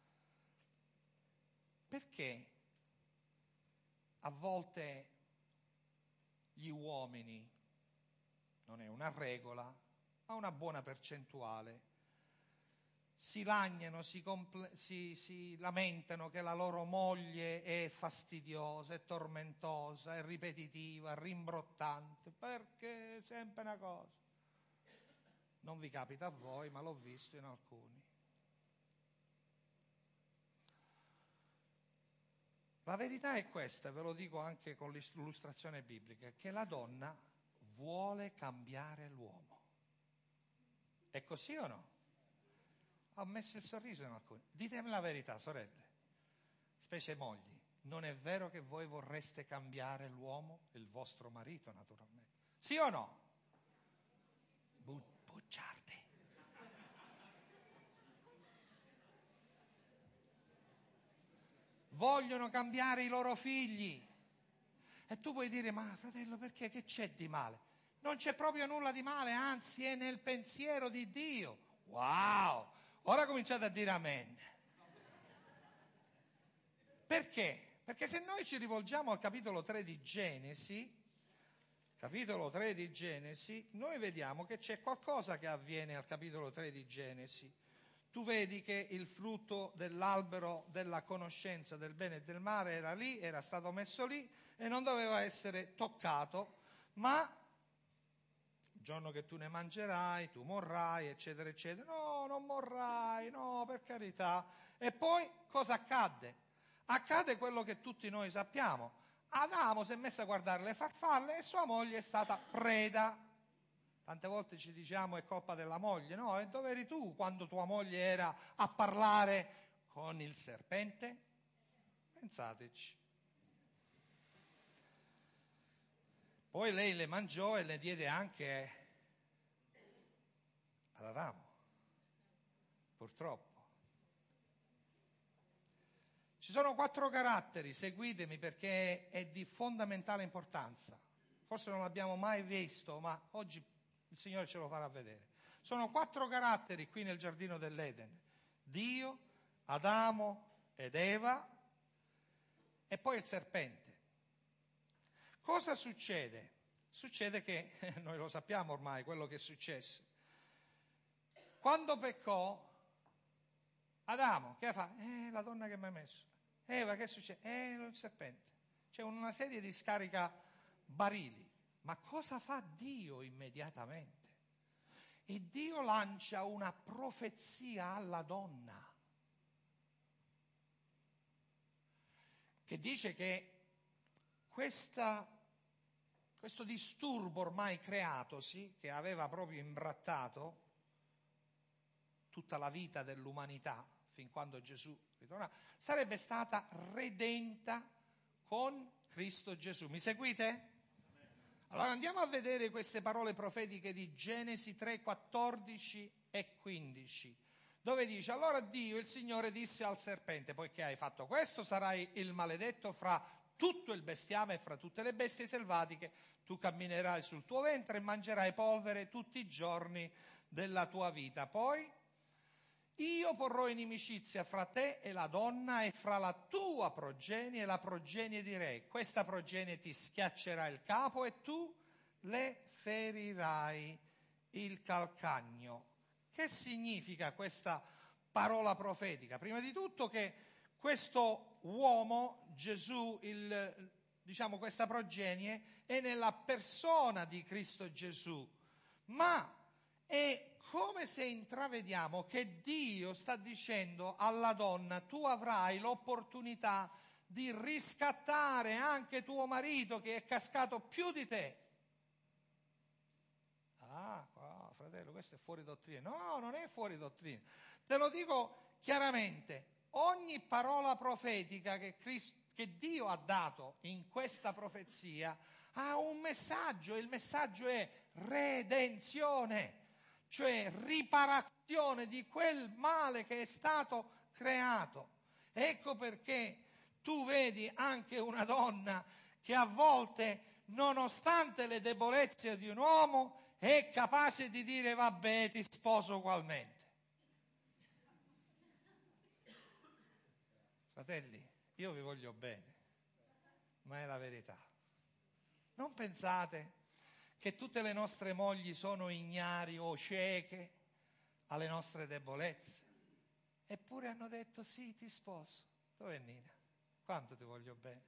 Perché a volte gli uomini, non è una regola, ma una buona percentuale, si lagnano, si lamentano che la loro moglie è fastidiosa, è tormentosa, è ripetitiva, rimbrottante, perché è sempre una cosa. Non vi capita a voi, ma l'ho visto in alcuni. La verità è questa, ve lo dico anche con l'illustrazione biblica, che la donna vuole cambiare l'uomo. È così o no? Ho messo il sorriso in alcuni. Ditemi la verità, sorelle, specie mogli. Non è vero che voi vorreste cambiare l'uomo, il vostro marito, naturalmente? Sì o no? Bugiardi. Vogliono cambiare i loro figli. E tu puoi dire: ma fratello, perché? Che c'è di male? Non c'è proprio nulla di male, anzi è nel pensiero di Dio. Wow! Ora cominciate a dire amen. Perché? Perché se noi ci rivolgiamo al capitolo 3 di Genesi, noi vediamo che c'è qualcosa che avviene al capitolo 3 di Genesi. Tu vedi che il frutto dell'albero della conoscenza del bene e del male era lì, era stato messo lì e non doveva essere toccato, ma il giorno che tu ne mangerai, tu morrai, eccetera, eccetera. No, non morrai, no, per carità. E poi cosa accadde? Accade quello che tutti noi sappiamo. Adamo si è messo a guardare le farfalle e sua moglie è stata preda. Tante volte ci diciamo: è colpa della moglie. No, e dove eri tu quando tua moglie era a parlare con il serpente? Pensateci. Poi lei le mangiò e le diede anche ad Adamo, purtroppo. Ci sono 4 caratteri, seguitemi perché è di fondamentale importanza. Forse non l'abbiamo mai visto, ma oggi il Signore ce lo farà vedere. Sono 4 caratteri qui nel giardino dell'Eden: Dio, Adamo ed Eva e poi il serpente. Cosa succede? Succede che, noi lo sappiamo ormai, quello che è successo. Quando peccò, Adamo, che fa? La donna che mi hai messo. Eva, che succede? Il serpente. C'è una serie di scaricabarili. Ma cosa fa Dio immediatamente? E Dio lancia una profezia alla donna, che dice che questo disturbo ormai creatosi, che aveva proprio imbrattato tutta la vita dell'umanità, fin quando Gesù ritornà, sarebbe stata redenta con Cristo Gesù. Mi seguite? Allora andiamo a vedere queste parole profetiche di Genesi 3, 14 e 15, dove dice: allora Dio, il Signore, disse al serpente: poiché hai fatto questo, sarai il maledetto fra tutto il bestiame e fra tutte le bestie selvatiche, tu camminerai sul tuo ventre e mangerai polvere tutti i giorni della tua vita. Poi io porrò inimicizia fra te e la donna e fra la tua progenie e la progenie di Re. Questa progenie ti schiaccerà il capo e tu le ferirai il calcagno. Che significa questa parola profetica? Prima di tutto che questo uomo, Gesù, questa progenie, è nella persona di Cristo Gesù, ma È come se intravediamo che Dio sta dicendo alla donna: tu avrai l'opportunità di riscattare anche tuo marito che è cascato più di te. Ah, fratello, questo è fuori dottrina. No, non è fuori dottrina. Te lo dico chiaramente. Ogni parola profetica che Dio ha dato in questa profezia ha un messaggio. Il messaggio è redenzione, cioè riparazione di quel male che è stato creato. Ecco perché tu vedi anche una donna che a volte, nonostante le debolezze di un uomo, è capace di dire: vabbè, ti sposo ugualmente. Fratelli, io vi voglio bene, ma è la verità. Non pensate che tutte le nostre mogli sono ignari o cieche alle nostre debolezze. Eppure hanno detto: sì, ti sposo. Dov'è Nina? Quanto ti voglio bene.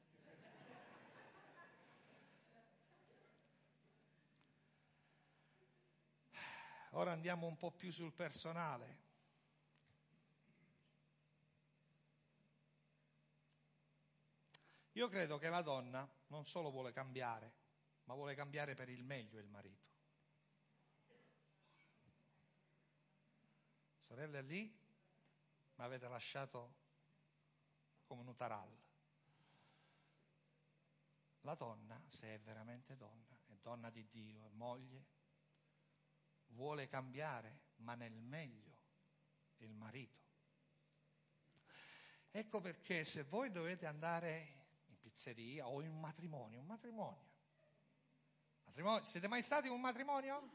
Ora andiamo un po' più sul personale. Io credo che la donna non solo vuole cambiare, ma vuole cambiare per il meglio il marito. Sorella è lì, mi avete lasciato come un utarallo. La donna, se è veramente donna, è donna di Dio, è moglie, vuole cambiare, ma nel meglio, il marito. Ecco perché se voi dovete andare in pizzeria o in un matrimonio, siete mai stati in un matrimonio?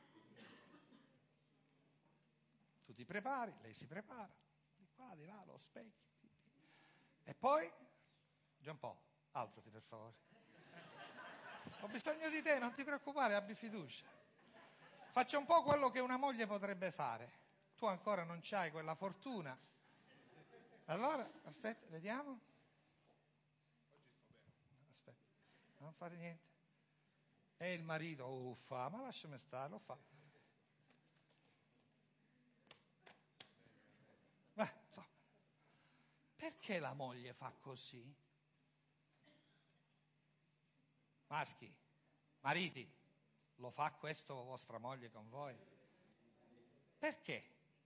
Tu ti prepari, lei si prepara, di qua, di là, lo specchio. E poi, Giampaolo, alzati per favore. Ho bisogno di te, non ti preoccupare, abbi fiducia. Faccia un po' quello che una moglie potrebbe fare. Tu ancora non c'hai quella fortuna. Allora, aspetta, vediamo. Aspetta, non fare niente. E il marito, uffa, ma lasciami stare, lo fa. Beh, insomma, perché la moglie fa così? Maschi, mariti, lo fa questo vostra moglie con voi? Perché?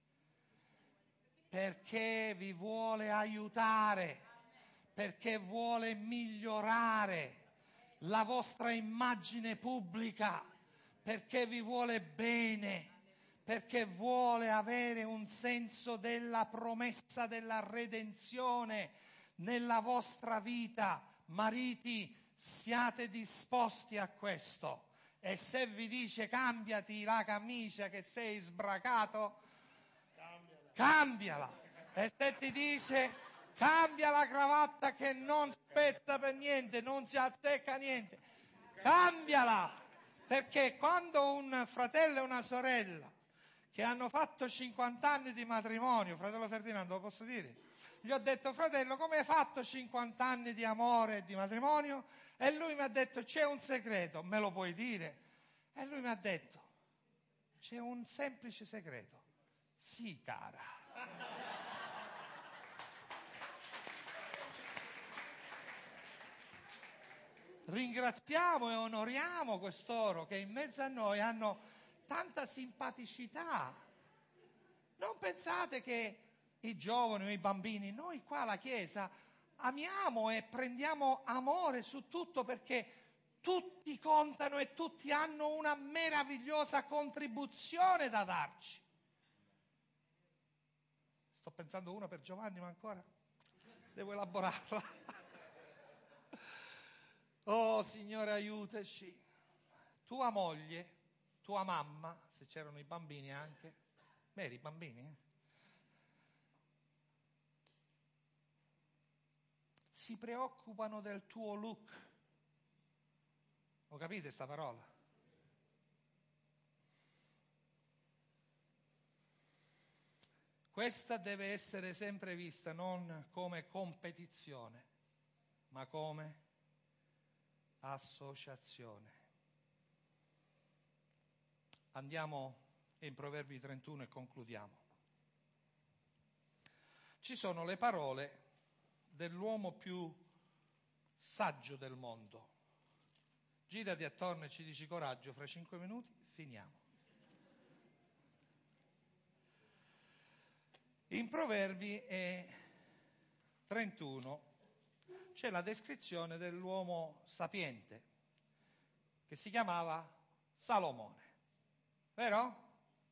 Perché vi vuole aiutare, perché vuole migliorare la vostra immagine pubblica, perché vi vuole bene, perché vuole avere un senso della promessa della redenzione nella vostra vita. Mariti, siate disposti a questo. E se vi dice: cambiati la camicia che sei sbracato, cambiala. E se ti dice: cambia la cravatta che non spezza per niente, non si azzecca niente, cambiala. Perché quando un fratello e una sorella che hanno fatto 50 anni di matrimonio, fratello Ferdinando, lo posso dire? Gli ho detto: fratello, come hai fatto 50 anni di amore e di matrimonio? E lui mi ha detto: c'è un segreto, me lo puoi dire? E lui mi ha detto: c'è un semplice segreto. Sì, cara. Ringraziamo e onoriamo costoro che in mezzo a noi hanno tanta simpaticità. Non pensate che i giovani o i bambini, noi qua alla Chiesa, amiamo e prendiamo amore su tutto perché tutti contano e tutti hanno una meravigliosa contribuzione da darci. Sto pensando una per Giovanni, ma ancora devo elaborarla. Oh Signore, aiutaci. Tua moglie, tua mamma, se c'erano i bambini anche, eri i bambini, si preoccupano del tuo look. Lo capite sta parola? Questa deve essere sempre vista non come competizione, ma come associazione. Andiamo e in Proverbi 31 e concludiamo. Ci sono le parole dell'uomo più saggio del mondo. Girati attorno e ci dici coraggio, fra 5 minuti finiamo. In Proverbi 31 c'è la descrizione dell'uomo sapiente che si chiamava Salomone, vero?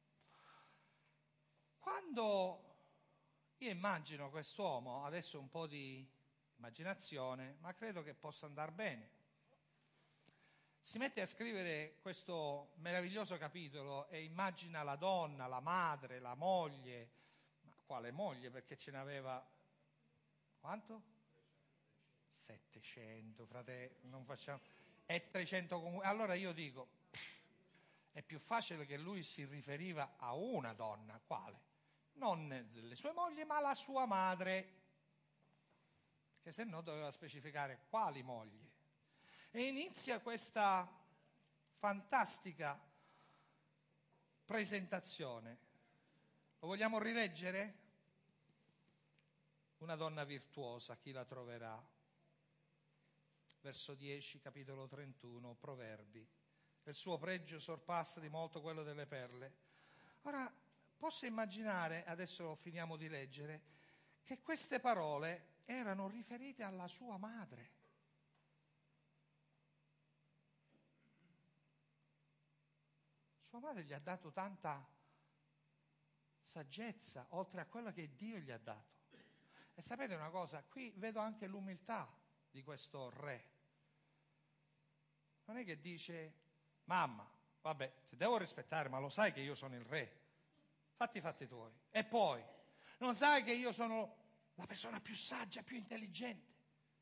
Quando io immagino quest'uomo, adesso un po' di immaginazione, ma credo che possa andare bene, si mette a scrivere questo meraviglioso capitolo e immagina la donna, la madre, la moglie. Ma quale moglie? Perché ce n'aveva quanto? 700, frate, non facciamo. E 300 comunque. Allora io dico, è più facile che lui si riferiva a una donna, quale? Non delle sue mogli, ma la sua madre, perché se no doveva specificare quali mogli. E inizia questa fantastica presentazione. Lo vogliamo rileggere? Una donna virtuosa, chi la troverà? Verso 10, capitolo 31, Proverbi. Il suo pregio sorpassa di molto quello delle perle. Ora, posso immaginare, adesso finiamo di leggere, che queste parole erano riferite alla sua madre. Sua madre gli ha dato tanta saggezza, oltre a quella che Dio gli ha dato. E sapete una cosa? Qui vedo anche l'umiltà di questo re. Non è che dice, mamma, vabbè, ti devo rispettare, ma lo sai che io sono il re. Fatti i fatti tuoi. E poi, non sai che io sono la persona più saggia, più intelligente?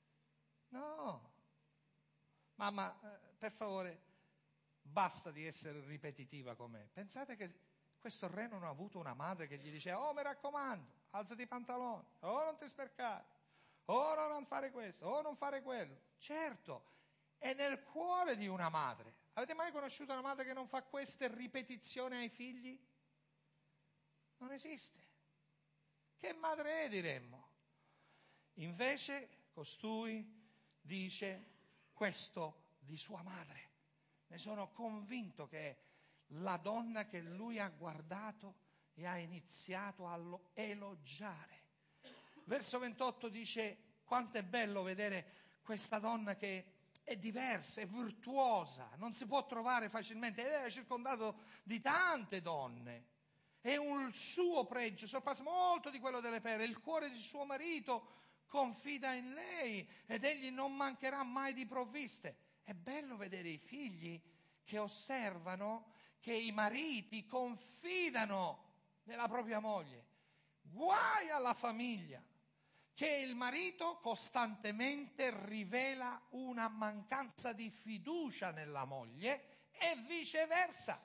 No. Mamma, per favore, basta di essere ripetitiva con me. Pensate che questo re non ha avuto una madre che gli diceva, oh mi raccomando, alzati i pantaloni, oh non ti sporcare, oh non fare questo, oh non fare quello. Certo, è nel cuore di una madre. Avete mai conosciuto una madre che non fa queste ripetizioni ai figli? Non esiste. Che madre è, diremmo? Invece costui dice questo di sua madre. Ne sono convinto che è la donna che lui ha guardato e ha iniziato a elogiare. Verso 28 dice quanto è bello vedere questa donna che è diversa, è virtuosa, non si può trovare facilmente ed era circondato di tante donne. È un suo pregio, sorpassa molto di quello delle perle. Il cuore di suo marito confida in lei ed egli non mancherà mai di provviste. È bello vedere i figli che osservano che i mariti confidano nella propria moglie. Guai alla famiglia che il marito costantemente rivela una mancanza di fiducia nella moglie e viceversa.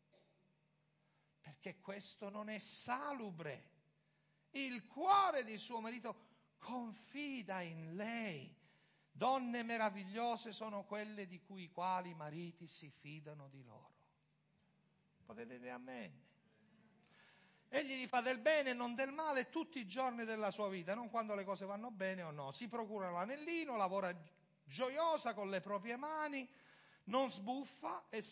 Perché questo non è salubre. Il cuore di suo marito confida in lei. Donne meravigliose sono quelle di cui i quali mariti si fidano di loro. Potete dire amen? Egli gli fa del bene e non del male tutti i giorni della sua vita, non quando le cose vanno bene o no. Si procura l'anellino, lavora gioiosa con le proprie mani, non sbuffa, è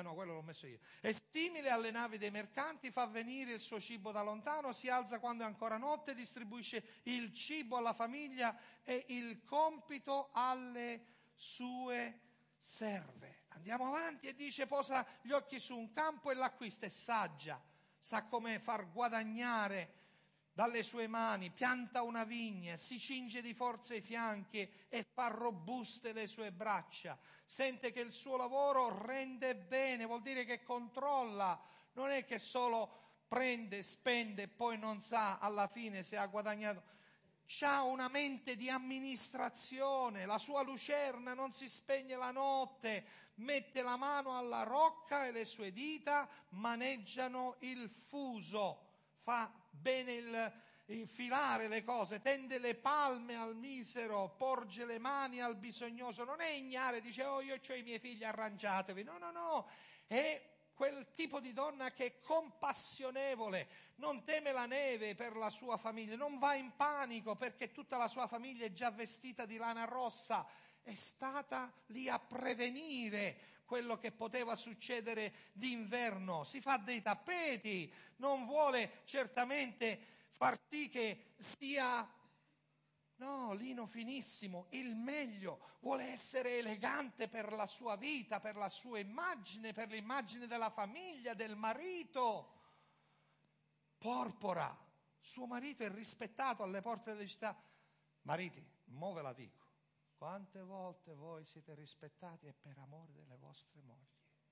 simile alle navi dei mercanti, fa venire il suo cibo da lontano, si alza quando è ancora notte, distribuisce il cibo alla famiglia e il compito alle sue serve. Andiamo avanti e dice posa gli occhi su un campo e l'acquista, è saggia, sa come far guadagnare dalle sue mani, pianta una vigna, si cinge di forza i fianchi e fa robuste le sue braccia. Sente che il suo lavoro rende bene, vuol dire che controlla, non è che solo prende, spende e poi non sa alla fine se ha guadagnato. C'ha una mente di amministrazione, la sua lucerna non si spegne la notte, mette la mano alla rocca e le sue dita maneggiano il fuso. Fa bene il filare le cose, tende le palme al misero, porge le mani al bisognoso, non è ignare, dice oh io ho i miei figli arrangiatevi, no, è quel tipo di donna che è compassionevole, non teme la neve per la sua famiglia, non va in panico perché tutta la sua famiglia è già vestita di lana rossa, è stata lì a prevenire quello che poteva succedere d'inverno, si fa dei tappeti, non vuole certamente far sì che sia lino finissimo, il meglio, vuole essere elegante per la sua vita, per la sua immagine, per l'immagine della famiglia, del marito. Porpora, suo marito è rispettato alle porte delle città. Mariti, mo ve la dico, quante volte voi siete rispettati è per amore delle vostre mogli.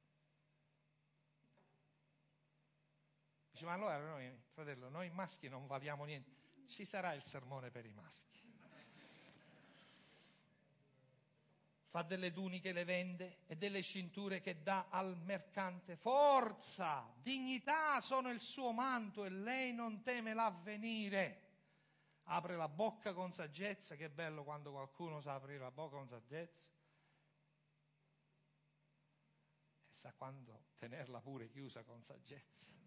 Dice, ma allora noi, fratello, noi maschi non valiamo niente. Ci sarà il sermone per i maschi. Fa delle tuniche, le vende, e delle cinture che dà al mercante. Forza, dignità sono il suo manto e lei non teme l'avvenire. Apre la bocca con saggezza, che bello quando qualcuno sa aprire la bocca con saggezza. E sa quando tenerla pure chiusa con saggezza.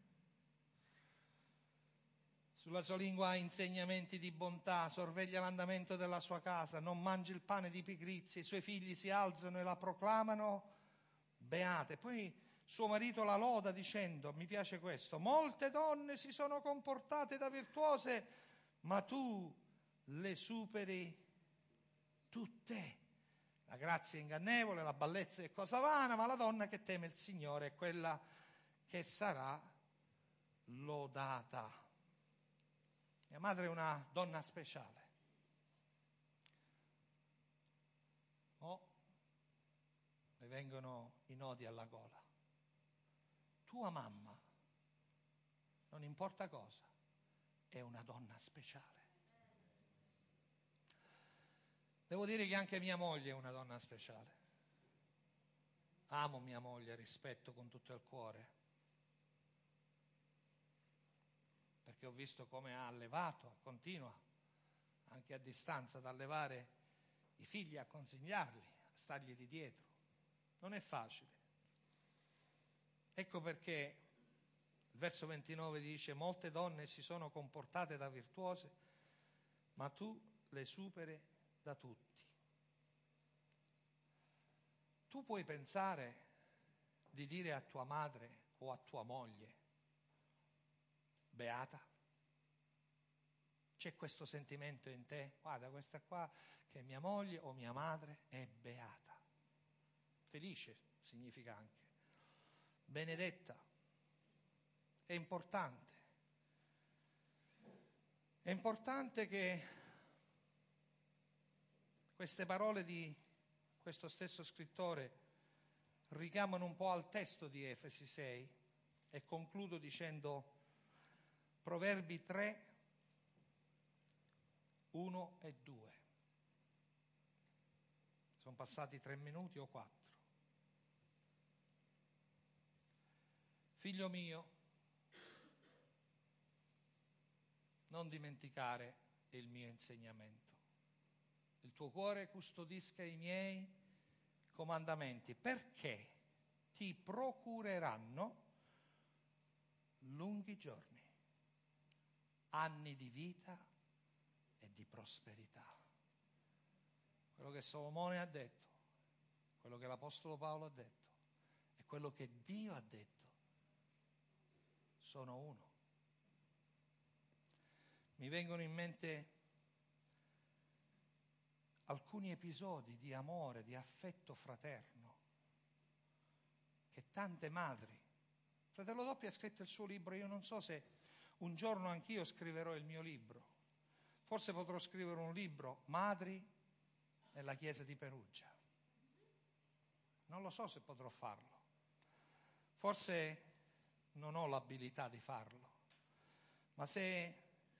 Sulla sua lingua ha insegnamenti di bontà, sorveglia l'andamento della sua casa, non mangia il pane di pigrizia, i suoi figli si alzano e la proclamano beate. Poi suo marito la loda dicendo, mi piace questo, molte donne si sono comportate da virtuose, ma tu le superi tutte. La grazia è ingannevole, la bellezza è cosa vana, ma la donna che teme il Signore è quella che sarà lodata. Mia madre è una donna speciale. Le vengono i nodi alla gola. Tua mamma, non importa cosa, è una donna speciale. Devo dire che anche mia moglie è una donna speciale. Amo mia moglie, rispetto con tutto il cuore, perché ho visto come ha allevato, continua anche a distanza ad allevare i figli, a consigliarli, a stargli di dietro. Non è facile. Ecco perché il verso 29 dice: molte donne si sono comportate da virtuose, ma tu le superi da tutti. Tu puoi pensare di dire a tua madre o a tua moglie beata? C'è questo sentimento in te? Guarda, questa qua che è mia moglie o mia madre è beata. Felice significa anche. Benedetta. È importante. È importante che queste parole di questo stesso scrittore richiamano un po' al testo di Efesi 6 e concludo dicendo Proverbi 3, 1 e 2. Sono passati 3 minuti o 4. Figlio mio, non dimenticare il mio insegnamento. Il tuo cuore custodisca i miei comandamenti, perché ti procureranno lunghi giorni, anni di vita e di prosperità. Quello che Solomone ha detto, quello che l'Apostolo Paolo ha detto e quello che Dio ha detto sono uno. Mi vengono in mente alcuni episodi di amore, di affetto fraterno che tante madri. Fratello Doppio ha scritto il suo libro, io non so se un giorno anch'io scriverò il mio libro. Forse potrò scrivere un libro, Madri nella chiesa di Perugia. Non lo so se potrò farlo. Forse non ho l'abilità di farlo. Ma se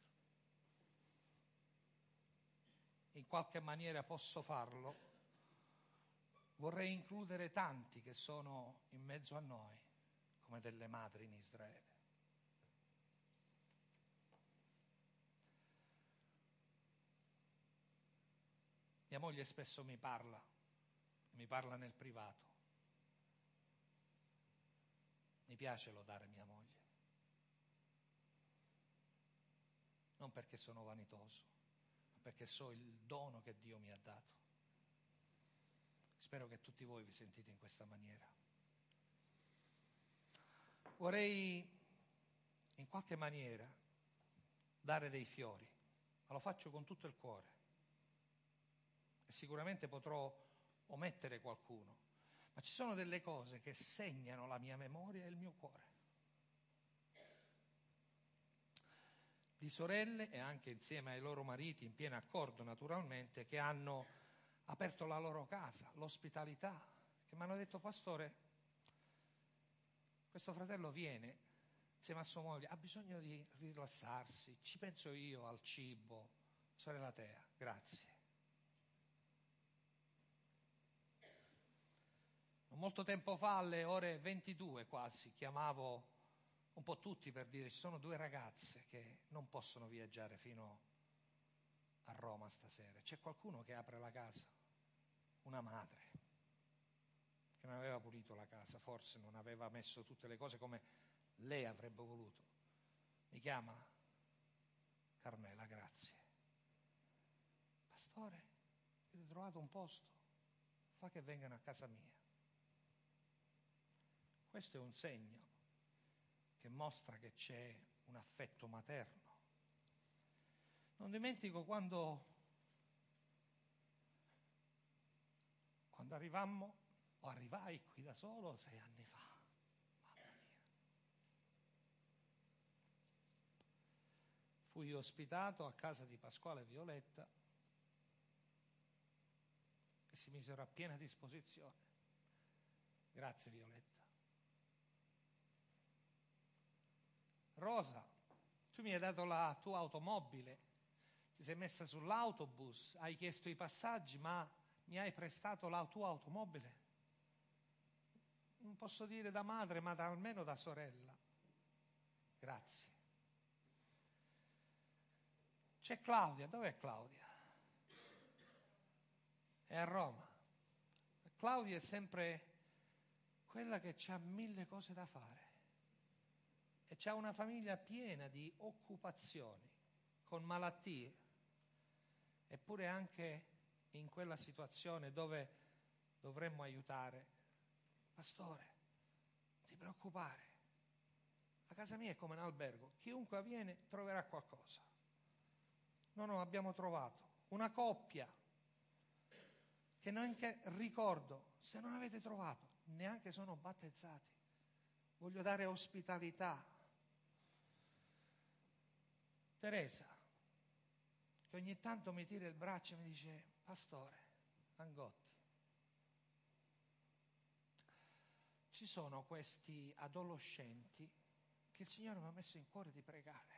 in qualche maniera posso farlo, vorrei includere tanti che sono in mezzo a noi, come delle madri in Israele. Mia moglie spesso mi parla nel privato. mi piace lodare mia moglie. Non perché sono vanitoso, ma perché so il dono che Dio mi ha dato. Spero che tutti voi vi sentite in questa maniera. Vorrei in qualche maniera dare dei fiori, ma lo faccio con tutto il cuore. E sicuramente potrò omettere qualcuno, ma ci sono delle cose che segnano la mia memoria e il mio cuore. Di sorelle, e anche insieme ai loro mariti, in pieno accordo naturalmente, che hanno aperto la loro casa, l'ospitalità, che mi hanno detto: pastore, questo fratello viene insieme a sua moglie, ha bisogno di rilassarsi, ci penso io al cibo. Sorella Tea, grazie. Non molto tempo fa, alle ore 22 quasi, chiamavo un po' tutti per dire: ci sono 2 ragazze che non possono viaggiare fino a Roma stasera. C'è qualcuno che apre la casa? Una madre che non aveva pulito la casa, forse non aveva messo tutte le cose come lei avrebbe voluto. Mi chiama: Carmela, grazie. Pastore, avete trovato un posto? Fa che vengano a casa mia. Questo è un segno che mostra che c'è un affetto materno. Non dimentico quando arrivai qui da solo 6 anni fa. Mamma mia. Fui ospitato a casa di Pasquale e Violetta, che si misero a piena disposizione. Grazie Violetta. Rosa, tu mi hai dato la tua automobile, ti sei messa sull'autobus, hai chiesto i passaggi, ma mi hai prestato la tua automobile. Non posso dire da madre, ma almeno da sorella. Grazie. C'è Claudia, dov'è Claudia? È a Roma. Claudia è sempre quella che ha 1000 cose da fare e c'ha una famiglia piena di occupazioni, con malattie, eppure anche in quella situazione dove dovremmo aiutare. Pastore, non ti preoccupare, la casa mia è come un albergo, chiunque viene troverà qualcosa. No, abbiamo trovato una coppia che neanche ricordo, se non avete trovato, neanche sono battezzati. Voglio dare ospitalità. Teresa, che ogni tanto mi tira il braccio e mi dice: pastore, Angotti, ci sono questi adolescenti che il Signore mi ha messo in cuore di pregare,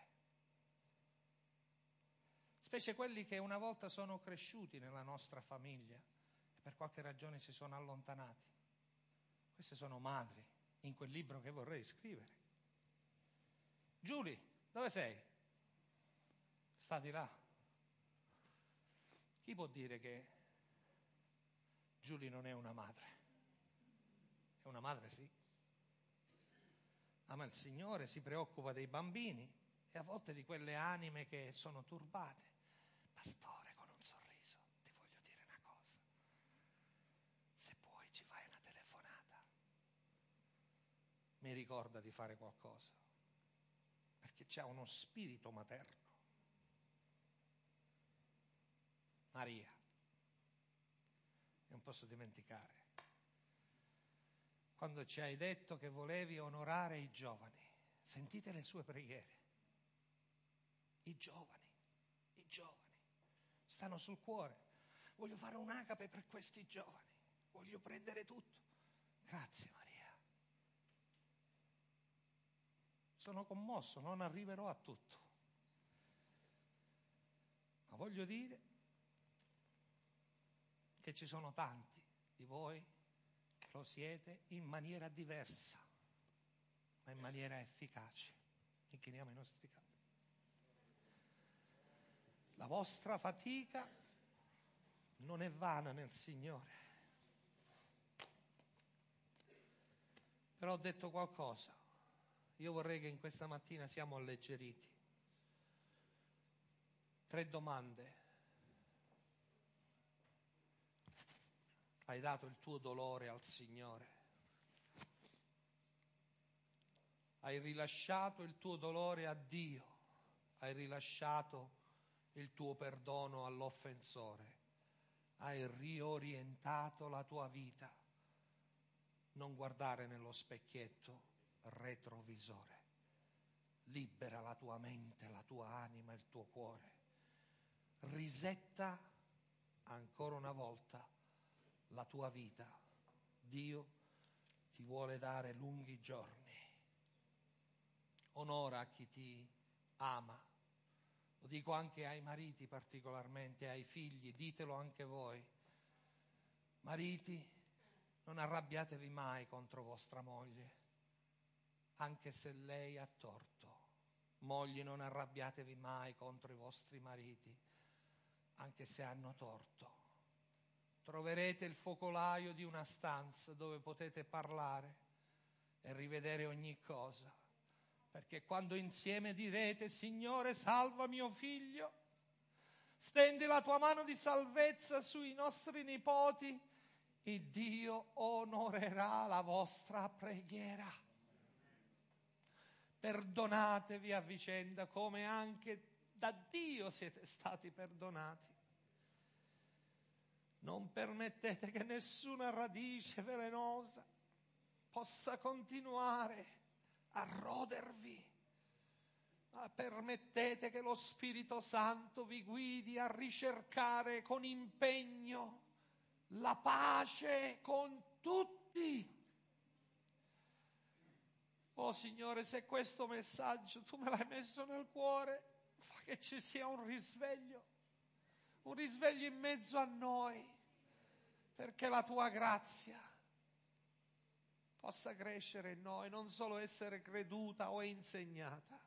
specie quelli che una volta sono cresciuti nella nostra famiglia e per qualche ragione si sono allontanati. Queste sono madri in quel libro che vorrei scrivere. Giulia, dove sei? Sta di là. Chi può dire che Giulia non è una madre? È una madre, sì. Ama il Signore, si preoccupa dei bambini e a volte di quelle anime che sono turbate. Pastore, con un sorriso, ti voglio dire una cosa. Se puoi ci fai una telefonata. Mi ricorda di fare qualcosa, perché c'ha uno spirito materno. Maria, non posso dimenticare quando ci hai detto che volevi onorare i giovani. Sentite le sue preghiere. I giovani stanno sul cuore. Voglio fare un'agape per questi giovani, voglio prendere tutto. Grazie Maria. Sono commosso, non arriverò a tutto, ma voglio dire che ci sono tanti di voi che lo siete in maniera diversa, ma in maniera efficace. Inchiniamo i nostri capi. La vostra fatica non è vana nel Signore. Però ho detto qualcosa, io vorrei che in questa mattina siamo alleggeriti. 3 domande. Hai dato il tuo dolore al Signore? Hai rilasciato il tuo dolore a Dio? Hai rilasciato il tuo perdono all'offensore? Hai riorientato la tua vita? Non guardare nello specchietto retrovisore. Libera la tua mente, la tua anima, il tuo cuore. Risetta ancora una volta la tua vita. Dio ti vuole dare lunghi giorni. Onora chi ti ama. Lo dico anche ai mariti particolarmente, ai figli, ditelo anche voi. Mariti, non arrabbiatevi mai contro vostra moglie, anche se lei ha torto. Mogli, non arrabbiatevi mai contro i vostri mariti, anche se hanno torto. Troverete il focolaio di una stanza dove potete parlare e rivedere ogni cosa. Perché quando insieme direte: Signore, salva mio figlio, stendi la tua mano di salvezza sui nostri nipoti, il Dio onorerà la vostra preghiera. Perdonatevi a vicenda come anche da Dio siete stati perdonati. Non permettete che nessuna radice velenosa possa continuare a rodervi, ma permettete che lo Spirito Santo vi guidi a ricercare con impegno la pace con tutti. Oh Signore, se questo messaggio tu me l'hai messo nel cuore, fa che ci sia un risveglio in mezzo a noi, perché la tua grazia possa crescere in noi, non solo essere creduta o insegnata.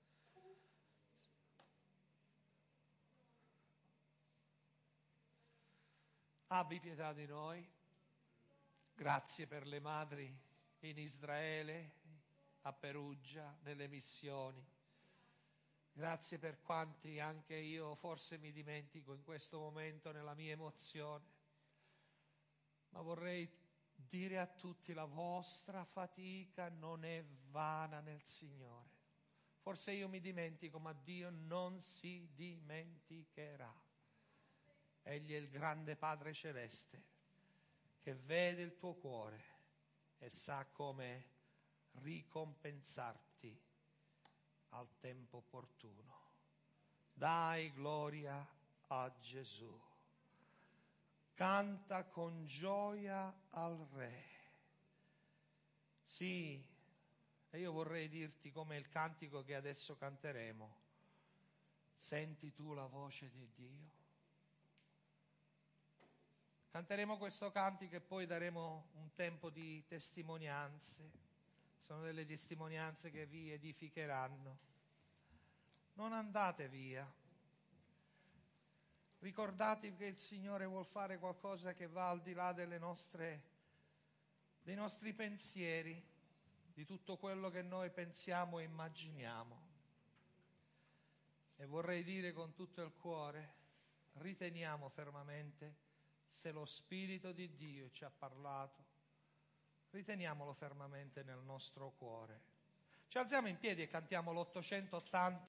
Abbi pietà di noi. Grazie per le madri in Israele, a Perugia, nelle missioni. Grazie per quanti anche io forse mi dimentico in questo momento nella mia emozione. Ma vorrei dire a tutti: la vostra fatica non è vana nel Signore. Forse io mi dimentico, ma Dio non si dimenticherà. Egli è il grande Padre Celeste che vede il tuo cuore e sa come ricompensarti al tempo opportuno. Dai gloria a Gesù. Canta con gioia al Re. Sì, e io vorrei dirti come il cantico che adesso canteremo: senti tu la voce di Dio? Canteremo questo cantico e poi daremo un tempo di testimonianze. Sono delle testimonianze che vi edificheranno. Non andate via. Ricordatevi che il Signore vuol fare qualcosa che va al di là dei nostri pensieri, di tutto quello che noi pensiamo e immaginiamo. E vorrei dire con tutto il cuore: riteniamo fermamente, se lo Spirito di Dio ci ha parlato, riteniamolo fermamente nel nostro cuore. Ci alziamo in piedi e cantiamo l'880.